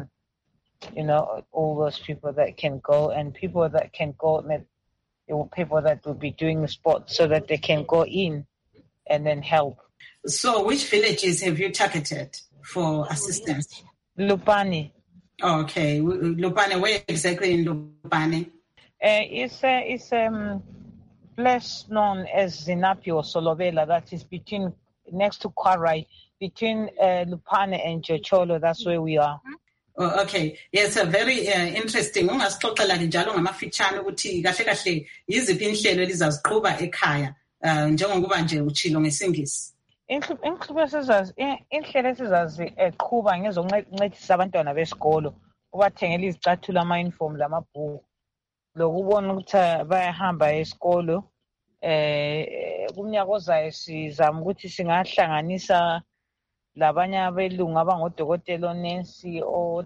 [SPEAKER 3] all those people that can go, and people that can go, people that will be doing sports so that they can go in and then help.
[SPEAKER 1] So which villages have you targeted for assistance?
[SPEAKER 3] Lupane.
[SPEAKER 1] Oh, okay. Lupane, where exactly in Lupane?
[SPEAKER 3] It's a place known as Zinapio Solovela, that is next to Kwarai, between Lupane and Jocholo. That's where we are.
[SPEAKER 1] Oh, okay. Yes, very interesting. Ungasixoxela njalo ngamafitshane ukuthi kahle kahle yiziphi inhlelo elizaziqhuba ekhaya njengokuba nje uchilo ngesingisi.
[SPEAKER 3] Inhlelo esizazi eqhuba ngezokuncedisa abantwana besikolo, ubathengela izicathulo, ama-uniform lamabhuku, lokubona ukuthi bayahamba esikolo. Kumnyaka ozayo sizama ukuthi singahlanganisa labanye abelungu abangodokotela, onensi,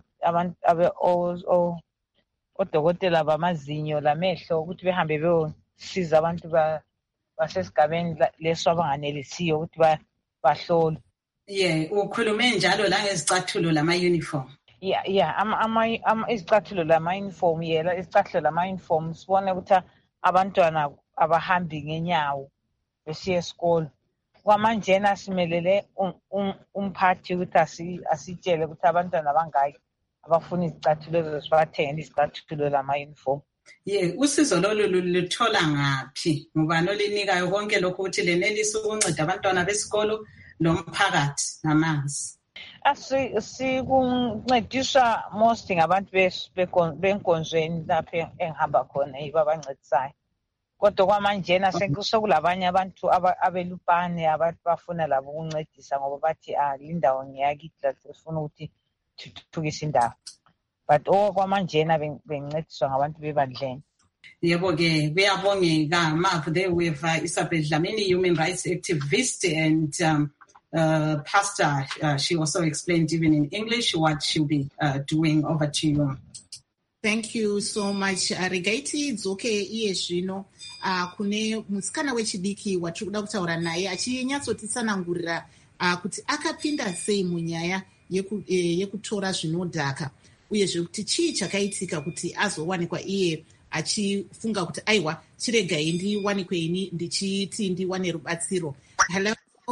[SPEAKER 3] odokotela bamazinyo lamehlo, ukuthi behambe beyosiza abantu basesigabeni leso abanganelisiyo ukuthi bahlolwe.
[SPEAKER 1] Yeah, ukhulume njalo la ngezicathulo lama-uniform.
[SPEAKER 3] Izicathulo lama-uniform, izicathulo lama-uniform, sibone ukuthi abantwana abahambi ngenyawo besiya esikolo. Kwamanjena simelele umphathi ukuthi asitshele ukuthi abantwana bangaki abafuna izicathulo ezo, sibathengele izicathulo lama-uniform.
[SPEAKER 1] Usizo lolu luthola ngaphi? Ngubani olinikayo konke lokhu ukuthi lenelise ukunceda abantwana besikolo nomphakathi namanzi?
[SPEAKER 3] Sikuncediswa most ngabantu benkonzweni lapho engihamba khona, yibo abancedisayo. Kodwa kwamanjena sekulabanye abantu abelupane abafuna labo ukuncedisa, ngoba bathi lindawo ngeyakithi, sifuna ukuthi thuthukise indawo. But kwamanjena bencediswa ngabantu bebandleni.
[SPEAKER 1] Yebo-ke, kuyabongeka. Mavu, there we have Isabel Dlamini, human rights activist and pastor. She also explained even in English what she'll be doing. Over to you.
[SPEAKER 2] Thank you so much, Regaiti. Dzoke iye zvino kune musikana wechidiki watiri kuda kutaura naye achinyatsotitsanangurira kuti akapinda sei munyaya yekutora zvinodhaka, uyezve kuti chii chakaitika kuti azowanikwa iye achifunga kuti aiwa chiregai ndiwanikwe ini ndichiti ndiwane rubatsiro. Hello.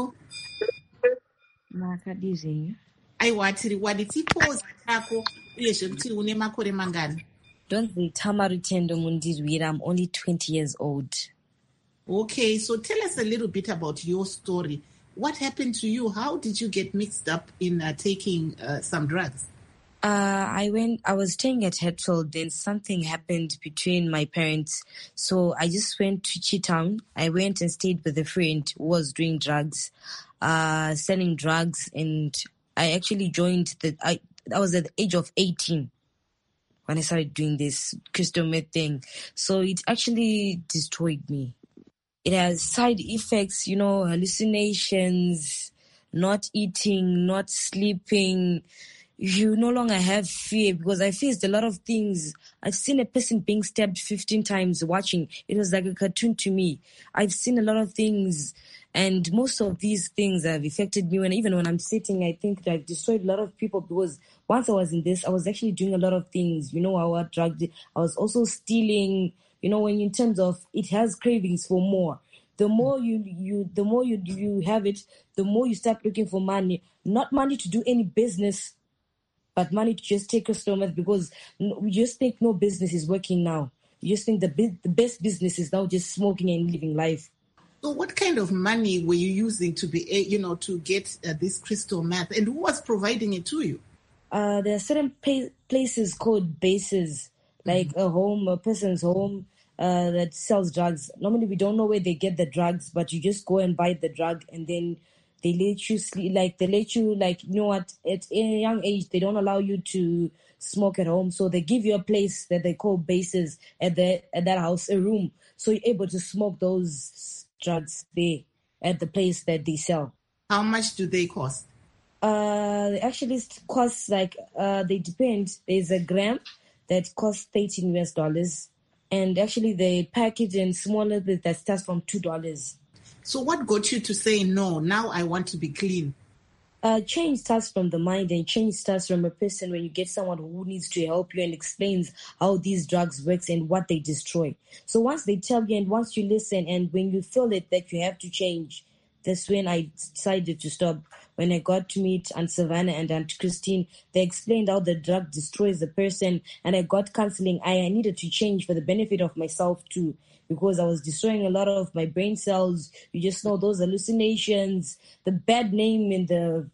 [SPEAKER 7] Makadizei.
[SPEAKER 2] Aiwa, tiri wadi tipo zako uyezve kuti une makore mangani?
[SPEAKER 7] Donzi Tamarutendo Mundirwira. I'm only 20 years old.
[SPEAKER 2] Okay, so tell us a little bit about your story. What happened to you? How did you get mixed up in taking some drugs?
[SPEAKER 7] I was staying at Hatfield, then something happened between my parents. So I just went to Cheetown. I went and stayed with a friend who was doing drugs, selling drugs. And I actually joined I was at the age of 18 when I started doing this crystal meth thing. So it actually destroyed me. It has side effects, hallucinations, not eating, not sleeping. You no longer have fear, because I faced a lot of things. I've seen a person being stabbed 15 times watching. It was like a cartoon to me. I've seen a lot of things, and most of these things have affected me. Even when I'm sitting, I think that I've destroyed a lot of people, because once I was in this, I was actually doing a lot of things. I was drugged. I was also stealing. When in terms of, it has cravings for more. The more you have it, the more you start looking for money. Not money to do any business, but money to just take crystal meth, because we just think no business is working now. You just think the best business is now just smoking and living life.
[SPEAKER 2] So what kind of money were you using to be, to get this crystal meth, and who was providing it to you?
[SPEAKER 7] There are certain places called bases, like a person's home that sells drugs. Normally we don't know where they get the drugs, but you just go and buy the drug, and then they let you sleep, at a young age, they don't allow you to smoke at home. So they give you a place that they call bases at that house, a room. So you're able to smoke those drugs there at the place that they sell.
[SPEAKER 2] How much do they cost?
[SPEAKER 7] They actually cost they depend. There's a gram. that costs $13 and actually the package in smaller that starts from $2.
[SPEAKER 2] So what got you to say, no, now I want to be clean?
[SPEAKER 7] Change starts from the mind, and change starts from a person when you get someone who needs to help you and explains how these drugs works and what they destroy. So once they tell you and once you listen and when you feel it that you have to change, that's when I decided to stop. When I got to meet Aunt Savannah and Aunt Christine, they explained how the drug destroys the person, and I got counseling. I needed to change for the benefit of myself too, because I was destroying a lot of my brain cells. You just know those hallucinations, the bad name in the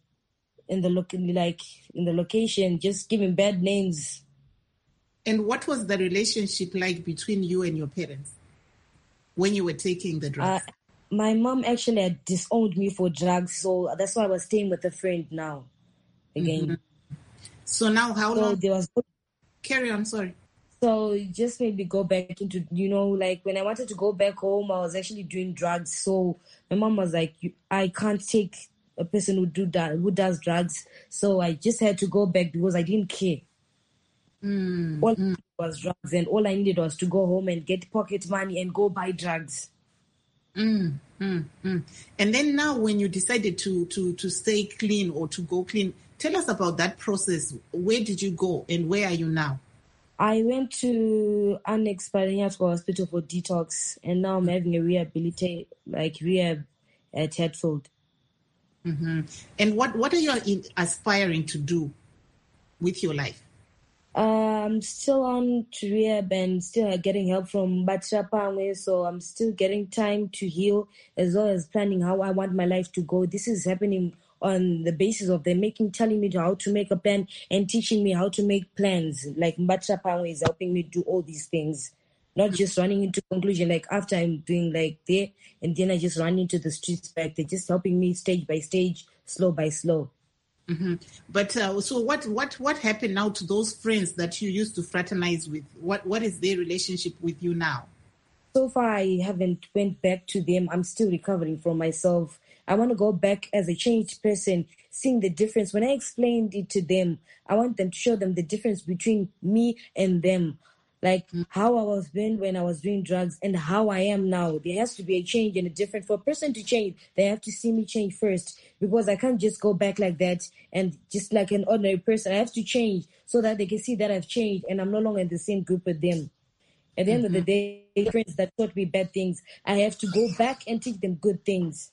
[SPEAKER 7] location, just giving bad names.
[SPEAKER 2] And what was the relationship like between you and your parents when you were taking the drugs?
[SPEAKER 7] My mom actually had disowned me for drugs, so that's why I was staying with a friend now. Again.
[SPEAKER 2] Mm-hmm. So now how long? Carry on, sorry.
[SPEAKER 7] So it just made me go back into, like when I wanted to go back home, I was actually doing drugs. So my mom was like, I can't take a person who does drugs. So I just had to go back because I didn't care. All I needed was drugs, and all I needed was to go home and get pocket money and go buy drugs.
[SPEAKER 2] And then now when you decided to stay clean or to go clean, tell us about that process. Where did you go and where are you now?
[SPEAKER 7] I went to Annex Paranayasko Hospital for detox, and now I'm having a rehab at Hatfield.
[SPEAKER 2] Mm-hmm. And what are you aspiring to do with your life?
[SPEAKER 7] I'm still on to rehab and still getting help from Batrapangwe, so I'm still getting time to heal as well as planning how I want my life to go. This is happening on the basis of them telling me how to make a plan and teaching me how to make plans. Like Batrapangwe is helping me do all these things, not just running into conclusion like after I'm doing like there and then I just run into the streets back. They're just helping me stage by stage, slow by slow.
[SPEAKER 2] Mm-hmm. But so what happened now to those friends that you used to fraternize with? What is their relationship with you now?
[SPEAKER 7] So far, I haven't went back to them. I'm still recovering from myself. I want to go back as a changed person, seeing the difference. When I explained it to them, I want them to show them the difference between me and them. Like how I was when I was doing drugs and how I am now. There has to be a change and a difference. For a person to change, they have to see me change first, because I can't just go back like that and just like an ordinary person. I have to change so that they can see that I've changed and I'm no longer in the same group with them. At the end of the day, friends that taught me bad things, I have to go back and teach them good things.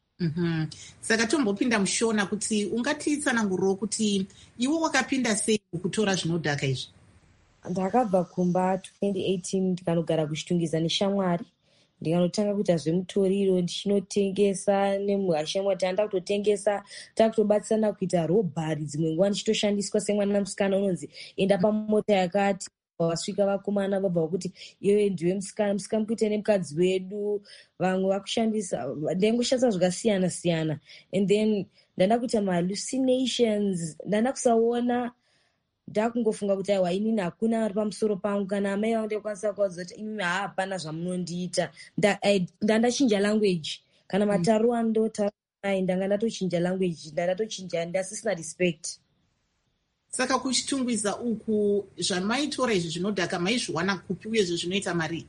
[SPEAKER 2] Saka tombopinda mushona kuti ungatitsananguriro kuti iwe wakapinda sei kutora zvinodhaka izvi?
[SPEAKER 7] Ndakabva kumba 2018 ndikanogara kuchitungiza neshamwari. Ndikanotanga kuita zvemutoriro ndichinotengesa nemuhashamwari tanda kutotengesa takutobatsana kuita robhari. Dzimwe nguva ndichitoshandiswa semwana musikana unonzi enda pamota yakati vasvika vakomana vabva kuti iwe ndiwe musikana kuita nemukadzi wedu. Vamwe vakushandisa ndaingoshandisa zvakasiyana siyana, and then ndanda kuita mahallucinations. Ndanda kusaona ndakungofunga kuti aiwa inini hakuna ari pamusoro pangu, kana amai vangu ndakwanisa kuvaudza kuti imimi hapana zvamunondiita. Ndandachinja language, kana mataru andotaura naye ndanga ndatochinja language, ndatochinja ndasisina respect.
[SPEAKER 2] Saka kuchitungwiza uku zvamaitora izvi zvinodhaka maizviwana kupi uyezve zvinoita mari?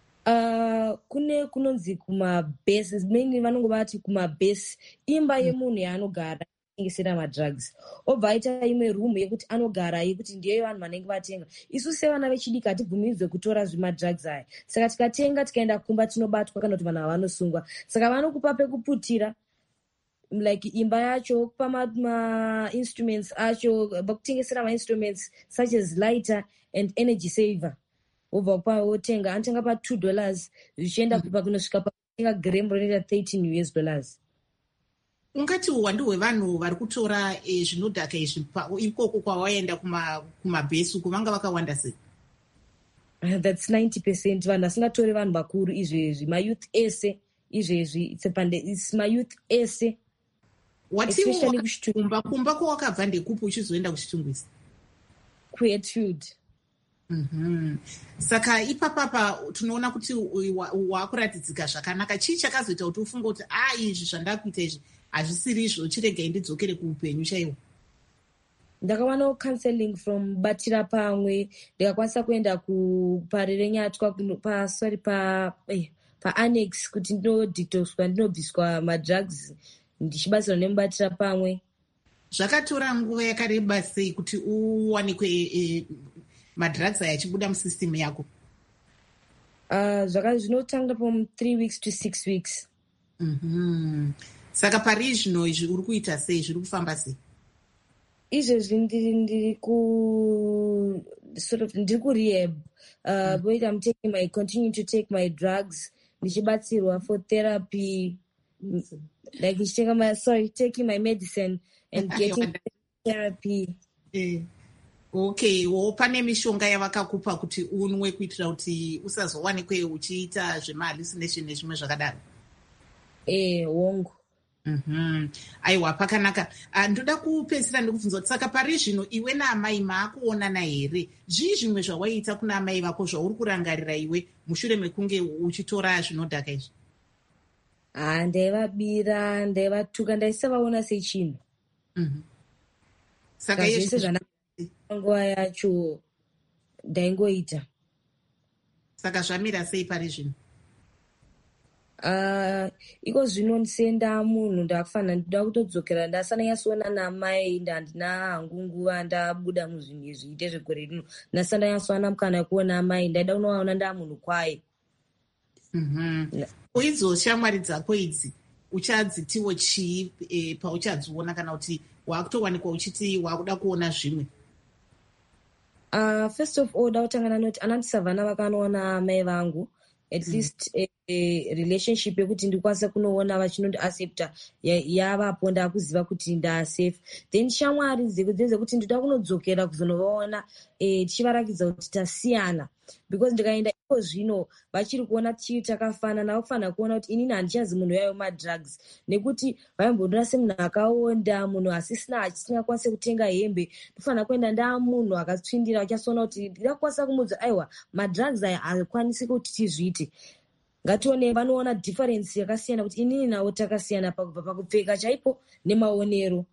[SPEAKER 7] Kune kunonzi kumabhesi, mainly vanongobati kumabhesi, imba yemunhu yaanogara tengesera madrugs. Obva aita imwe room yekuti anogara yekuti ndiyo vanhu vanenge vatenga. Isu sevana vechidiki hatibvumidzwe kutora zvemadrugs aya. Saka tikatenga tikaenda kumba tinobatwa kana kuti vanhu havanosungwa. Saka vanokupa pekuputira, like imba yacho, kupa ma-instruments acho, vakutengesera ma-instruments such as lighter and energy saver. Obva kupa wotenga, anotenga pa $2 zvichienda kupa kunosvika pakutenga grembo rinoita $13.
[SPEAKER 2] Ungati uwandu hwevanhu vari kutora zvinodhaka izvi ikoko kwawaenda kumabhesi uku vanga vakawanda sei?
[SPEAKER 7] That's 90%. Vanhu vasingatori vanhu vakuru izvezvi, mayouth ese izvezvi, it's mayouth ese.
[SPEAKER 2] Especially kuchitumba kumba kwawakabva ndekupi uchizoenda kuchitungwisa?
[SPEAKER 7] Quietude.
[SPEAKER 2] Saka ipapapa tunoona kuti wakuratidzika zvakanaka. Chii chakazoita kuti ufunge kuti izvi zvandakuita izvi hazvisiri izvo, chirega ndidzokere kuupenyu chaiwo?
[SPEAKER 7] ndakawana counseling from Batira Pamwe, ndikakwanisa kuenda kuParerenyatwa pa annex kuti ndinodetoxwa, ndinobviswa madrugs ndichibatsirwa nemubatira Pamwe.
[SPEAKER 2] Zvakatora nguva yakareba sei kuti uwanikwe madrugs aya achibuda musystem yako?
[SPEAKER 7] Zvinotanga from 3 weeks to 6 weeks.
[SPEAKER 2] Saka pari zvino izvi uri kuita sei, zviri kufamba sei?
[SPEAKER 7] Izvezvi ndiri kurehab, but I'm continue to take my drugs, ndichibatsirwa for therapy, like taking my medicine and getting therapy.
[SPEAKER 2] Okay, pane mishonga yavakakupa kuti unwe kuitira kuti usazowanikwe uchiita zvema-hallucination nezvimwe zvakadaro?
[SPEAKER 7] Wongo.
[SPEAKER 2] Aiwa, pakanaka. Ndoda kupedzisira ndikubvunza kuti saka pari zvino iwe naamai maakuonana here? Zvii zvimwe zvawaita kuna amai vako zvauri kurangarira iwe mushure mekunge uchitora zvinodhaka izvi?
[SPEAKER 7] Ndaivabira, ndaivatuka, ndaisavaona sechinhu.
[SPEAKER 2] Saka
[SPEAKER 7] zvese nguva yacho ndaingoita.
[SPEAKER 2] Saka zvamira sei pari zvino?
[SPEAKER 7] Iko zvino senda munhu ndakufanira ndoda kutodzokera, ndasana nyatsoona namai, ndandina hangu nguva ndabuda muzvinhu izvi ite zvegore rino, ndasana nyatsoona mukana wekuona amai, ndaida kunovaona ndamunhu kwaye.
[SPEAKER 2] Idzo shamwari dzako idzi uchadzitiwo chii pauchadziona, kana kuti wakutowanikwa uchiti wakuda kuona zvimwe?
[SPEAKER 7] First of all, dautangana noti anandisavhana vakanoona amai vangu, at least relationship yekuti ndikwanisa kunoona vachinondiaccepta yavapo, ndakuziva kuti ndaasafe. Then shamwari dzekuti ndoda kunodzokera kuzonovaona tichivarakidza kuti tasiyana, because ndikaenda iko zvino vachiri kuona tichiri takafanana, vakufanira kuona kuti inini handichazi munhu yayo madrugs, nekuti vaimbondiona semunhu akaonda, munhu asingakwanisi kutenga hembe. Ndofanira kuenda ndaamunhu akatsvindira, vachasoona kuti ndakwanisa kumudza aiwa madrugs aya hakwanisi kuti tizviite. Ngatione, vanoona difference yakasiyana kuti inini nawo takasiyana pakubva pakupfeka chaipo nemaonero.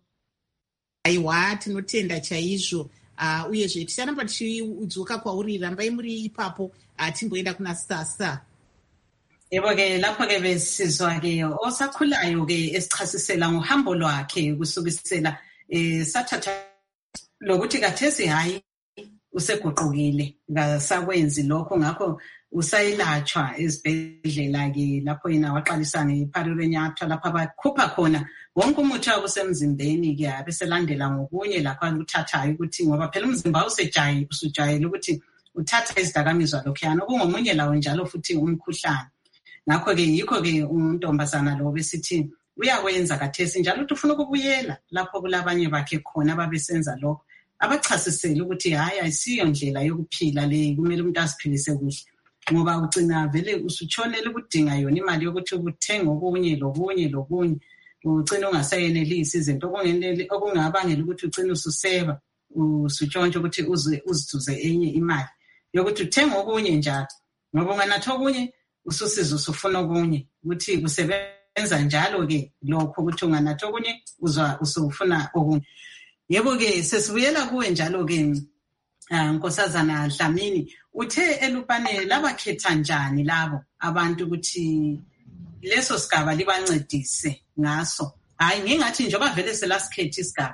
[SPEAKER 2] Aiwa, tinotenda chaizvo. Uyezve ticharamba tichidzoka kwauri, rambai muri ipapo, timboenda kuna Sasa.
[SPEAKER 1] Yebo-ke lapho-ke besizwa-ke osakhulayo-ke esichasisela ngohambo lwakhe kusukisela sathatha lokuthi kathesi hayi useguqukile, ngasakwenzi lokho, ngakho usayilatshwa ezibhedlela-ke lapho yena waqalisa ngeParerenyatwa lapho abakhupha khona wonke umuthi wabo usemzimbeni-ke abeselandela ngokunye lapho akuthathayo ukuthi ngoba phela umzimba usujayele ukuthi uthatha izidakamizwa lokhuyana, kungomunye lawo njalo futhi umkhuhlane. Ngakho-ke yikho-ke untombazana lo besithi uyakwenza kathesi njalo ukuthi ufuna ukubuyela lapho kulabanye bakhe khona ababesenza lokho, abachasisele ukuthi hayi ayisiyo ndlela yokuphila le, kumele umuntu aziphilise kuhle, ngoba ugcina vele usutshonele ukudinga yona imali yokuthi ukuthenga okunye lokunye, ugcina ungasayenelisi izinto okungabangela ukuthi ugcine ususeba, usutshontshe ukuthi uziduze enye imali yokuthi uthenga okunye njalo, ngoba unganatha okunye ususiza usufuna okunye, ukuthi kusebenza njalo-ke lokho ukuthi unganatha okunye usufuna okunye. Yebo-ke sesibuyela kuwe njalo-ke Nkosazana Dlamini, uthe eLupane labakhetha njani labo abantu ukuthi leso sigaba libancedise ngaso? Hayi, ngingathi njengoba vele selasikhetha isigaba,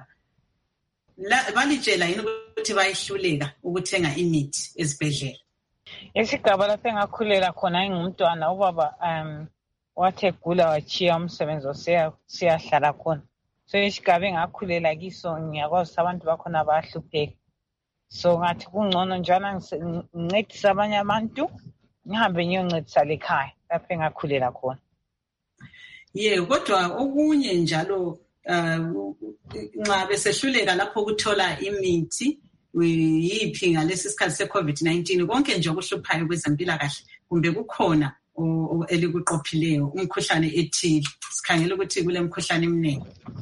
[SPEAKER 1] balitshela yini ukuthi bayihluleka ukuthenga imithi ezibhedlela?
[SPEAKER 3] Isigaba lapho engakhulela khona ngingumntwana, ubaba wathi egula wachiya umsebenzi siyahlala khona. So isigaba engakhulela kiso ngiyakwazi ukuthi abantu bakhona bayahlupheka. So ngathi kungcono njalo ngincedisa abanye abantu, ngihambe ngiyoncedisa lekhaya lapho engakhulela khona.
[SPEAKER 1] Kodwa okunye njalo nxa besehluleka lapho ukuthola imithi yiphi ngalesi sikhathi se-COVID-19, konke nje okuhluphayo kwezempilakahle, kumbe kukhona elikuqophileyo umkhuhlane ethile? Sikhangela ukuthi kule mkhuhlane eminingi.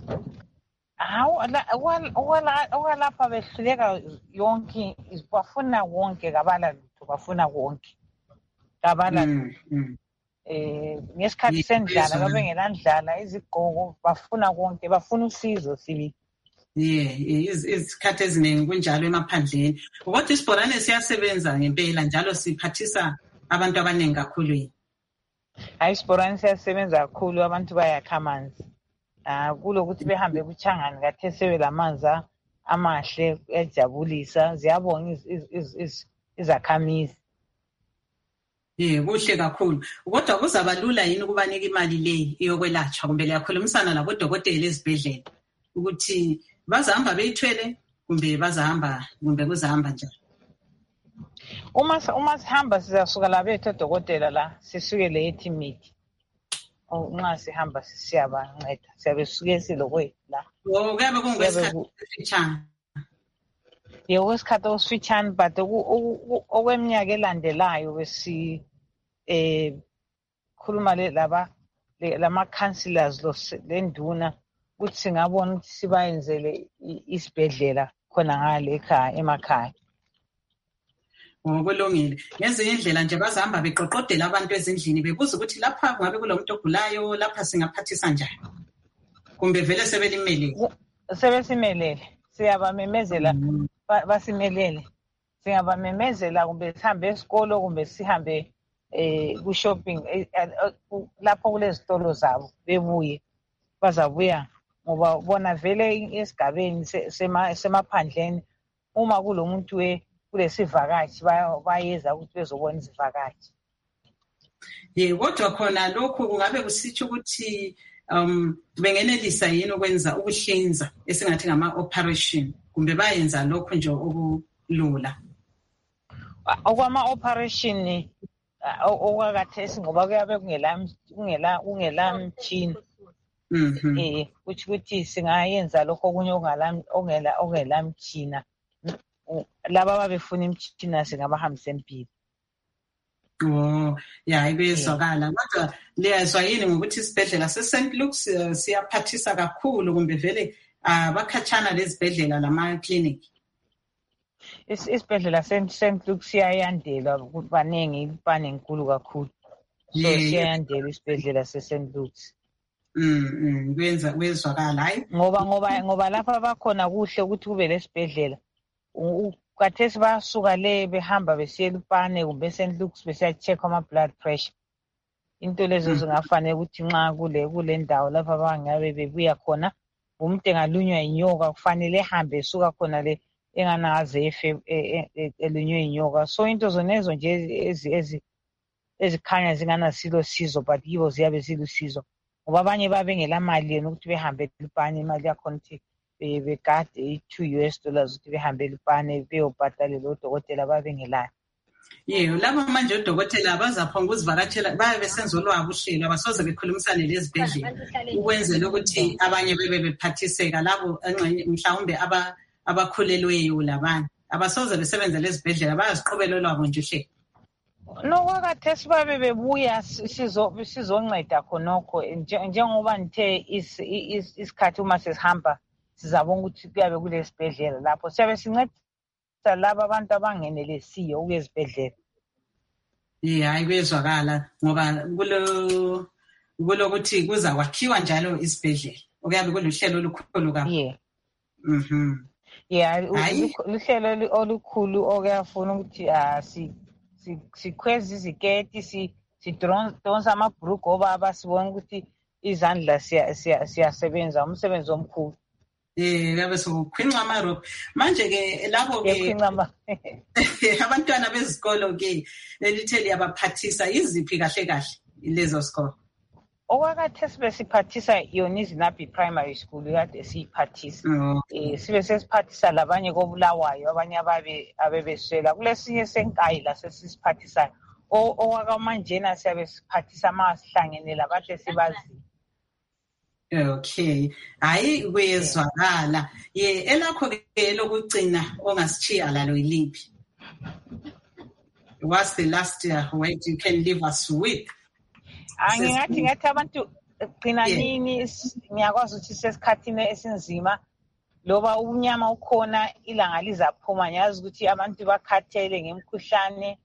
[SPEAKER 3] Okwalapha behluleka yonke, bafuna wonke, kabala lutho, bafuna wonke, kabala lutho. Ngesikhathi sendlala, babengelandlala, izigqoko, bafuna konke, bafuna usizo sibili.
[SPEAKER 1] Isikhathi eziningi kunjalo emaphandleni. Kodwa isibhorane siyasebenza ngempela njalo siphathisa abantu abaningi kakhulu.
[SPEAKER 3] Hayi, isibhorane siyasebenza kakhulu, abantu bayakha amanzi. Kulokuthi behambe kuChangani kathe sebelamanzi amahle ejabulisa. Ziyabonga izakhamizi.
[SPEAKER 1] Kuhle kakhulu. Kodwa kuzaba lula yini ukubanika imali le yokwelatshwa kumbe liyakhulumisana labodokotela ezibhedlela ukuthi bazahamba beyithwele kumbe kuzahamba njani?
[SPEAKER 3] Uma sihamba sizasuka la bethu odokotela la sisukele eTimidi. Nxa sihamba siyabanceda siyabe sisuke silokwe la.
[SPEAKER 1] Kuyabe kungesikhathi esifitshane.
[SPEAKER 3] Kwesikhathi esifitshane, but okweminyaka elandelayo khuluma lama-councillors lenduna ukuthi singabona ukuthi sibayenzele isibhedlela khona ngale ekhaya emakhaya.
[SPEAKER 1] Kulungile. Ngezinye indlela nje bazahamba beqoqodela abantu ezindlini bebuza ukuthi lapha ngabe kulomuntu ogulayo, lapha singaphathisa njani. Kumbe vele sebelimelele.
[SPEAKER 3] Sebesimelele. Siyabamemezela basimelele. Singabamemezela kumbe sihambe esikolo kumbe sihambe ku-shopping lapho kulezitolo zabo bebuye. Bazabuya ngoba bona vele esigabeni semaphandleni uma kulomuntu kulesivakashi bayeza ukuthi bezobona izivakashi.
[SPEAKER 1] Kodwa khona lokhu kungabe kusitsho ukuthi bengenelisa yini ukwenza ukuhlinza esingathi ngama-operation kumbe bayenza lokhu nje okulula?
[SPEAKER 3] Okwama-operation okwakathesi ngoba kuyabe kungela mtshini. Ukuthi singayenza lokho okunye ongela mtshina. Laba ababefuna imtshina singabahambisa empilo.
[SPEAKER 1] Kuyezwakala. Kodwa liyazwa yini ngokuthi isibhedlela se-St. Luke's siyaphathisa kakhulu kumbe vele bakhatshana lezibhedlela lama-clinic?
[SPEAKER 3] Isibhedlela se-St. Luke's siyayandela ukuthi baningi nkulu kakhulu. So siyayandela isibhedlela se-St. Luke's.
[SPEAKER 1] Kuyezwakala. Hayi
[SPEAKER 3] ngoba lapha bakhona kuhle ukuthi kube lesibhedlela. Kathesi basuka le behamba besiya eLupane kumbe eSt. Luke's besiya-check ama-blood pressure. Into lezo zingafanele ukuthi nxa kule ndawo lapha abangabe bebuya khona umuntu engalunywa inyoka kufanele ehambe esuka khona le engangaze efe elunywe inyoka. So into zonezo nje ezikhanya zinganasilo sizo but yibo ziyabe zilusizo ngoba abanye babengela mali yena ukuthi behambe eLupane, imali yakhona ukuthi begade $2 ukuthi behambe eLupane beyobhadalela odokotela babengelayo.
[SPEAKER 1] Laba manje odokotela bazaphonga ukuzivakatshela babe besenza olwabo uhlelo abasoze bekhulumisane lezibhedlela ukwenzela ukuthi abanye bebe bephathiseka labo mhlawumbe abakhulelweyo labanye abasoze besebenza lezibhedlela bayaziqhubela olwabo nje uhlelo.
[SPEAKER 3] Kwakathesi babe bebuya sizonceda khonokho njengoba nithe isikhathi uma sesihamba sizabona ukuthi kuyabe kulesibhedlela lapho siyabe sincedisa laba abantu abangenelesiyo ukuya ezibhedlela.
[SPEAKER 1] Hayi kuyezwakala ngoba kulokuthi kuzakwakhiwa njalo isibhedlela okuyabe kuluhlelo olukhulu kakhulu.
[SPEAKER 3] Luhlelo olukhulu okuyafuna ukuthi sikhweza iziketi sidonsa amabhrugu obaba sibone ukuthi izandla siyasebenza umsebenzi omkhulu.
[SPEAKER 1] Ngabe sokukhwinqa amarobho manje-ke labo-ke abantwana bezikolo-ke lelithe liyabaphathisa yiziphi kahle kahle lezo sikolo?
[SPEAKER 3] Okwakathesi besiphathisa yona iZinaphi Primary School kade siyiphathisa. Sibe sesiphathisa labanye koBulawayo abanye abebeswela kulesinye senkayi la sesisiphathisayo. Okwakamanjena siyabe siphathisa ma sihlangene labahle sibazi.
[SPEAKER 1] Okay. Hayi kuyezwakala. Elakho-ke lokugcina ongasitshiya lalo yiliphi? What's the last word you can leave us with?
[SPEAKER 3] Ngathi abantu gcina nini ngiyakwazi ukuthi sesikhathini esinzima loba unyama ukhona ilanga lizaphuma ngiyazi ukuthi abantu bakhathele ngemikhuhlane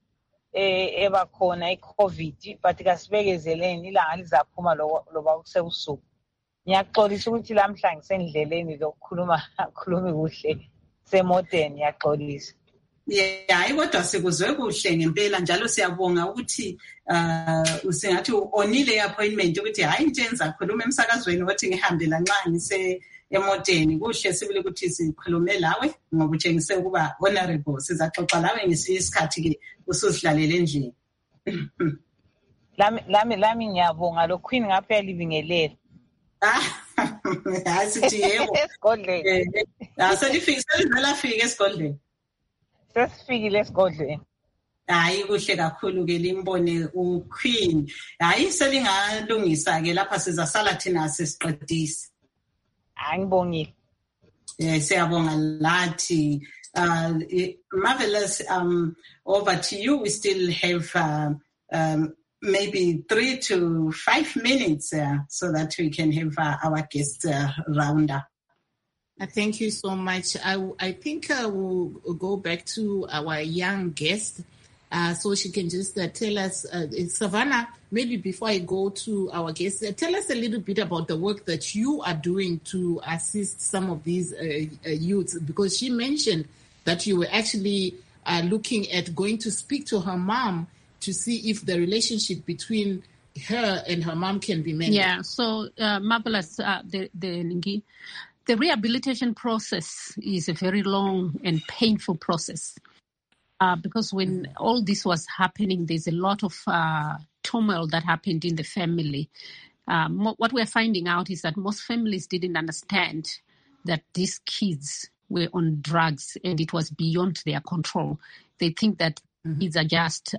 [SPEAKER 3] ebakhona i-COVID but kasibekezeleni ilanga lizaphuma loba kusebusuku. Ngiyaxolisa ukuthi lamhla ngisendleleni lokukhuluma kuhle semoteni, ngiyaxolisa.
[SPEAKER 1] Hayi kodwa sikuzwe kuhle ngempela njalo siyabonga ukuthi usingathi onile appointment ukuthi hayi into enzakhuluma emsakazweni othi ngihambe lanxa ngise emoteni. Kuhle sibile ukuthi sikhulume lawe ngoba utshengise ukuba honorable. Sizaxoxa lawe ngesinye isikhathi ke usuzidlalele endlini.
[SPEAKER 3] Lami ngiyabonga lo Queen ngapha yalibingelela.
[SPEAKER 1] Asithi yebo.
[SPEAKER 3] Esigodleni.
[SPEAKER 1] Selifike esigodleni.
[SPEAKER 3] Sesifikile esigodlweni.
[SPEAKER 1] Hayi kuhle kakhulu ke limbone uQueen. Hayi selingalungisa ke lapha sizasala thina sesiqedisa.
[SPEAKER 3] Angibongile.
[SPEAKER 1] Siyabonga lathi. Marvelous, over to you. We still have maybe 3 to 5 minutes so that we can have our guest round up.
[SPEAKER 2] Thank you so much. I think we'll go back to our young guest so she can just tell us, Savannah, maybe before I go to our guest, tell us a little bit about the work that you are doing to assist some of these youths, because she mentioned that you were actually looking at going to speak to her mom to see if the relationship between her and her mom can be mended.
[SPEAKER 5] Yeah, so Marvelous, the rehabilitation process is a very long and painful process because when all this was happening, there's a lot of turmoil that happened in the family. What we're finding out is that most families didn't understand that these kids were on drugs and it was beyond their control. They think that kids are just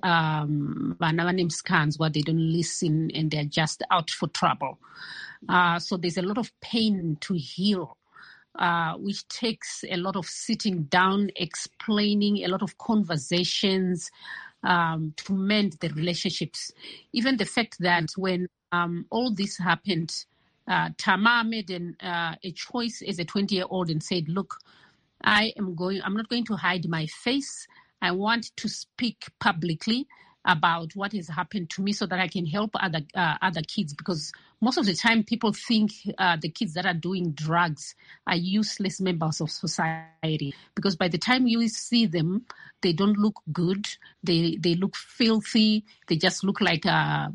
[SPEAKER 5] scans where they don't listen and they're just out for trouble. So there's a lot of pain to heal, which takes a lot of sitting down, explaining, a lot of conversations to mend the relationships. Even the fact that when all this happened, Tamar made a choice as a 20-year-old and said, look, I'm not going to hide my face. I want to speak publicly about what has happened to me so that I can help other kids, because most of the time people think the kids that are doing drugs are useless members of society, because by the time you see them, they don't look good. They look filthy. They just look like right?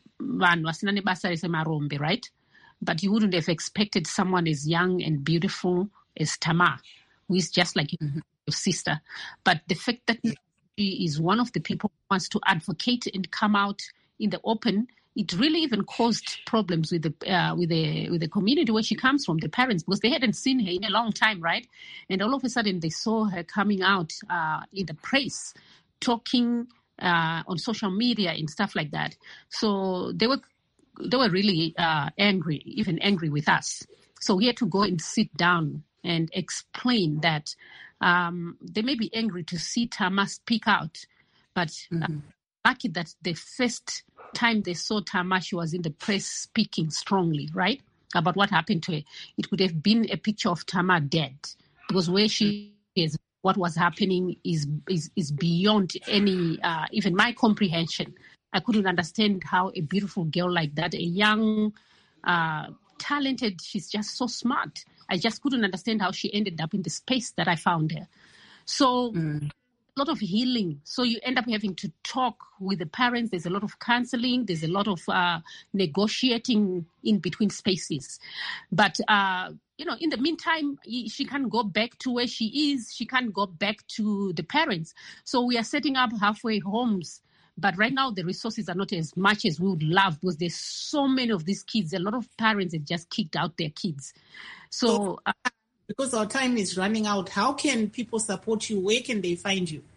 [SPEAKER 5] But you wouldn't have expected someone as young and beautiful as Tamar, who is just like your sister. But the fact that she is one of the people who wants to advocate and come out in the open, it really even caused problems with the community where she comes from, the parents, because they hadn't seen her in a long time, right? And all of a sudden they saw her coming out in the press, talking on social media and stuff like that. So they were really angry, even angry with us. So we had to go and sit down and explain that they may be angry to see Tamar speak out, but lucky that the first time they saw Tamar, she was in the press speaking strongly, right, about what happened to her. It could have been a picture of Tamar dead, because where she is, what was happening is beyond any, even my comprehension. I couldn't understand how a beautiful girl like that, a young, talented, she's just so smart. I just couldn't understand how she ended up in the space that I found her. So a lot of healing. So you end up having to talk with the parents. There's a lot of counseling. There's a lot of negotiating in between spaces. But, in the meantime, she can't go back to where she is. She can't go back to the parents. So we are setting up halfway homes. But right now, the resources are not as much as we would love, because there's so many of these kids. A lot of parents have just kicked out their kids. So
[SPEAKER 2] because our time is running out, how can people support you? Where can they find you?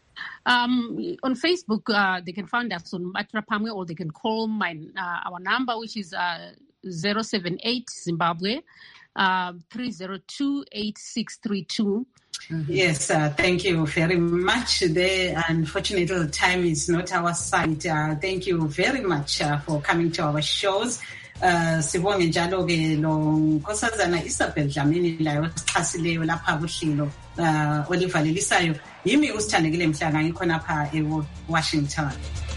[SPEAKER 5] On Facebook, they can find us on Mbatra Pamwe, or they can call our number, which is 078 Zimbabwe 302 8632.
[SPEAKER 1] Yes, thank you very much. Unfortunately, the time is not our side. Thank you very much for coming to our shows. Sibonge njalo ke lo Nkosazana Isabel Dlamini la osichasileyo lapha kuhlelo olivalelisayo. Yimi usithandekile Mhlanga, ngikhona lapha eWashington.